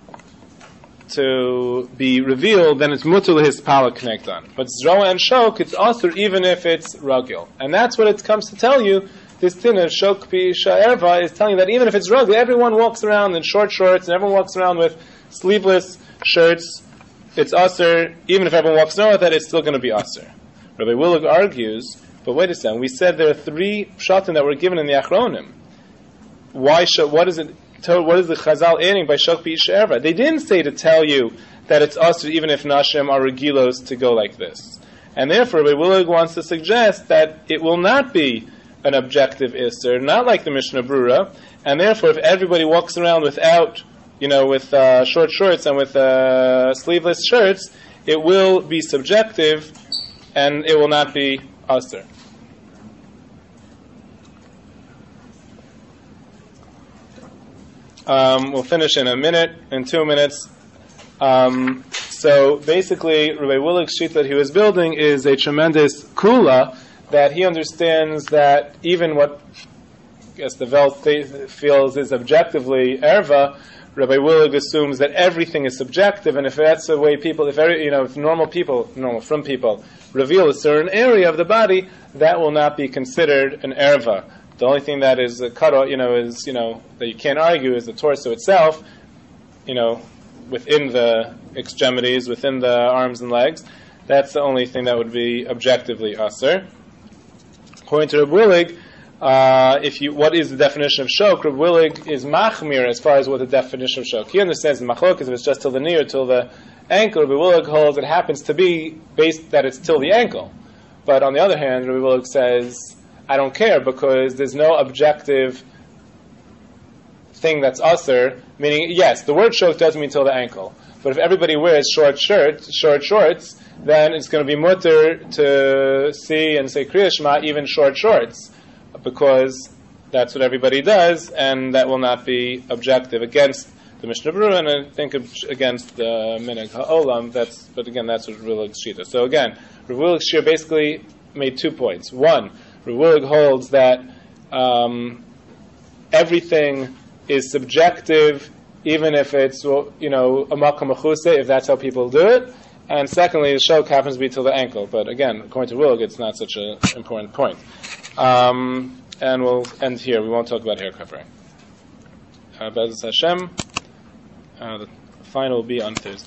to be revealed, then it's mutul his pala connecton. But zroa and shok, it's also even if it's ragil. And that's what it comes to tell you. This din of shok b'isha erva is telling you that even if it's ragil, everyone walks around in short shorts and everyone walks around with sleeveless shirts. It's aser. Even if everyone walks around with that, it's still going to be aser. Rabbi Willig argues, but wait a second, we said there are 3 pshatim that were given in the Achronim. What is it? What is the Chazal adding by shok b'isha erva? They didn't say to tell you that it's aser even if nashim are regilos to go like this. And therefore, Rabbi Willig wants to suggest that it will not be an objective isser, not like the Mishnah Berurah, and therefore if everybody walks around without, with short shorts and with sleeveless shirts, it will be subjective and it will not be aser. We'll finish in 2 minutes. So basically, Rabbi Willig's sheet that he was building is a tremendous kula that he understands that even what I guess the Welt feels is objectively erva, Rabbi Willig assumes that everything is subjective, and if that's the way people, if normal from people reveal a certain area of the body, that will not be considered an erva. The only thing that is cut off, that you can't argue is the torso itself, within the extremities, within the arms and legs. That's the only thing that would be objectively aser. According to Reb Willig, what is the definition of shok? Reb Willig is machmir as far as what the definition of shok. He understands the machlok if it's just till the knee or till the ankle. Reb Willig holds it happens to be based that it's till the ankle. But on the other hand, Reb Willig says, I don't care because there's no objective thing that's aser, meaning, yes, the word shok does mean till the ankle. But if everybody wears short shorts, then it's going to be mutter to see and say Kriya Shema even short shorts, because that's what everybody does, and that will not be objective against the Mishnah Berurah, and I think against the Minhag HaOlam. But again, that's what Rav Willig's shita. So again, Rav Willig's shita basically made 2 points. One, Rav Willig holds that everything is subjective, even if it's a makom mechusa, if that's how people do it. And secondly, the shok happens to be till the ankle. But again, according to Willig, it's not such an important point. And we'll end here. We won't talk about hair covering. Be'ezus Hashem. The final will be on Thursday.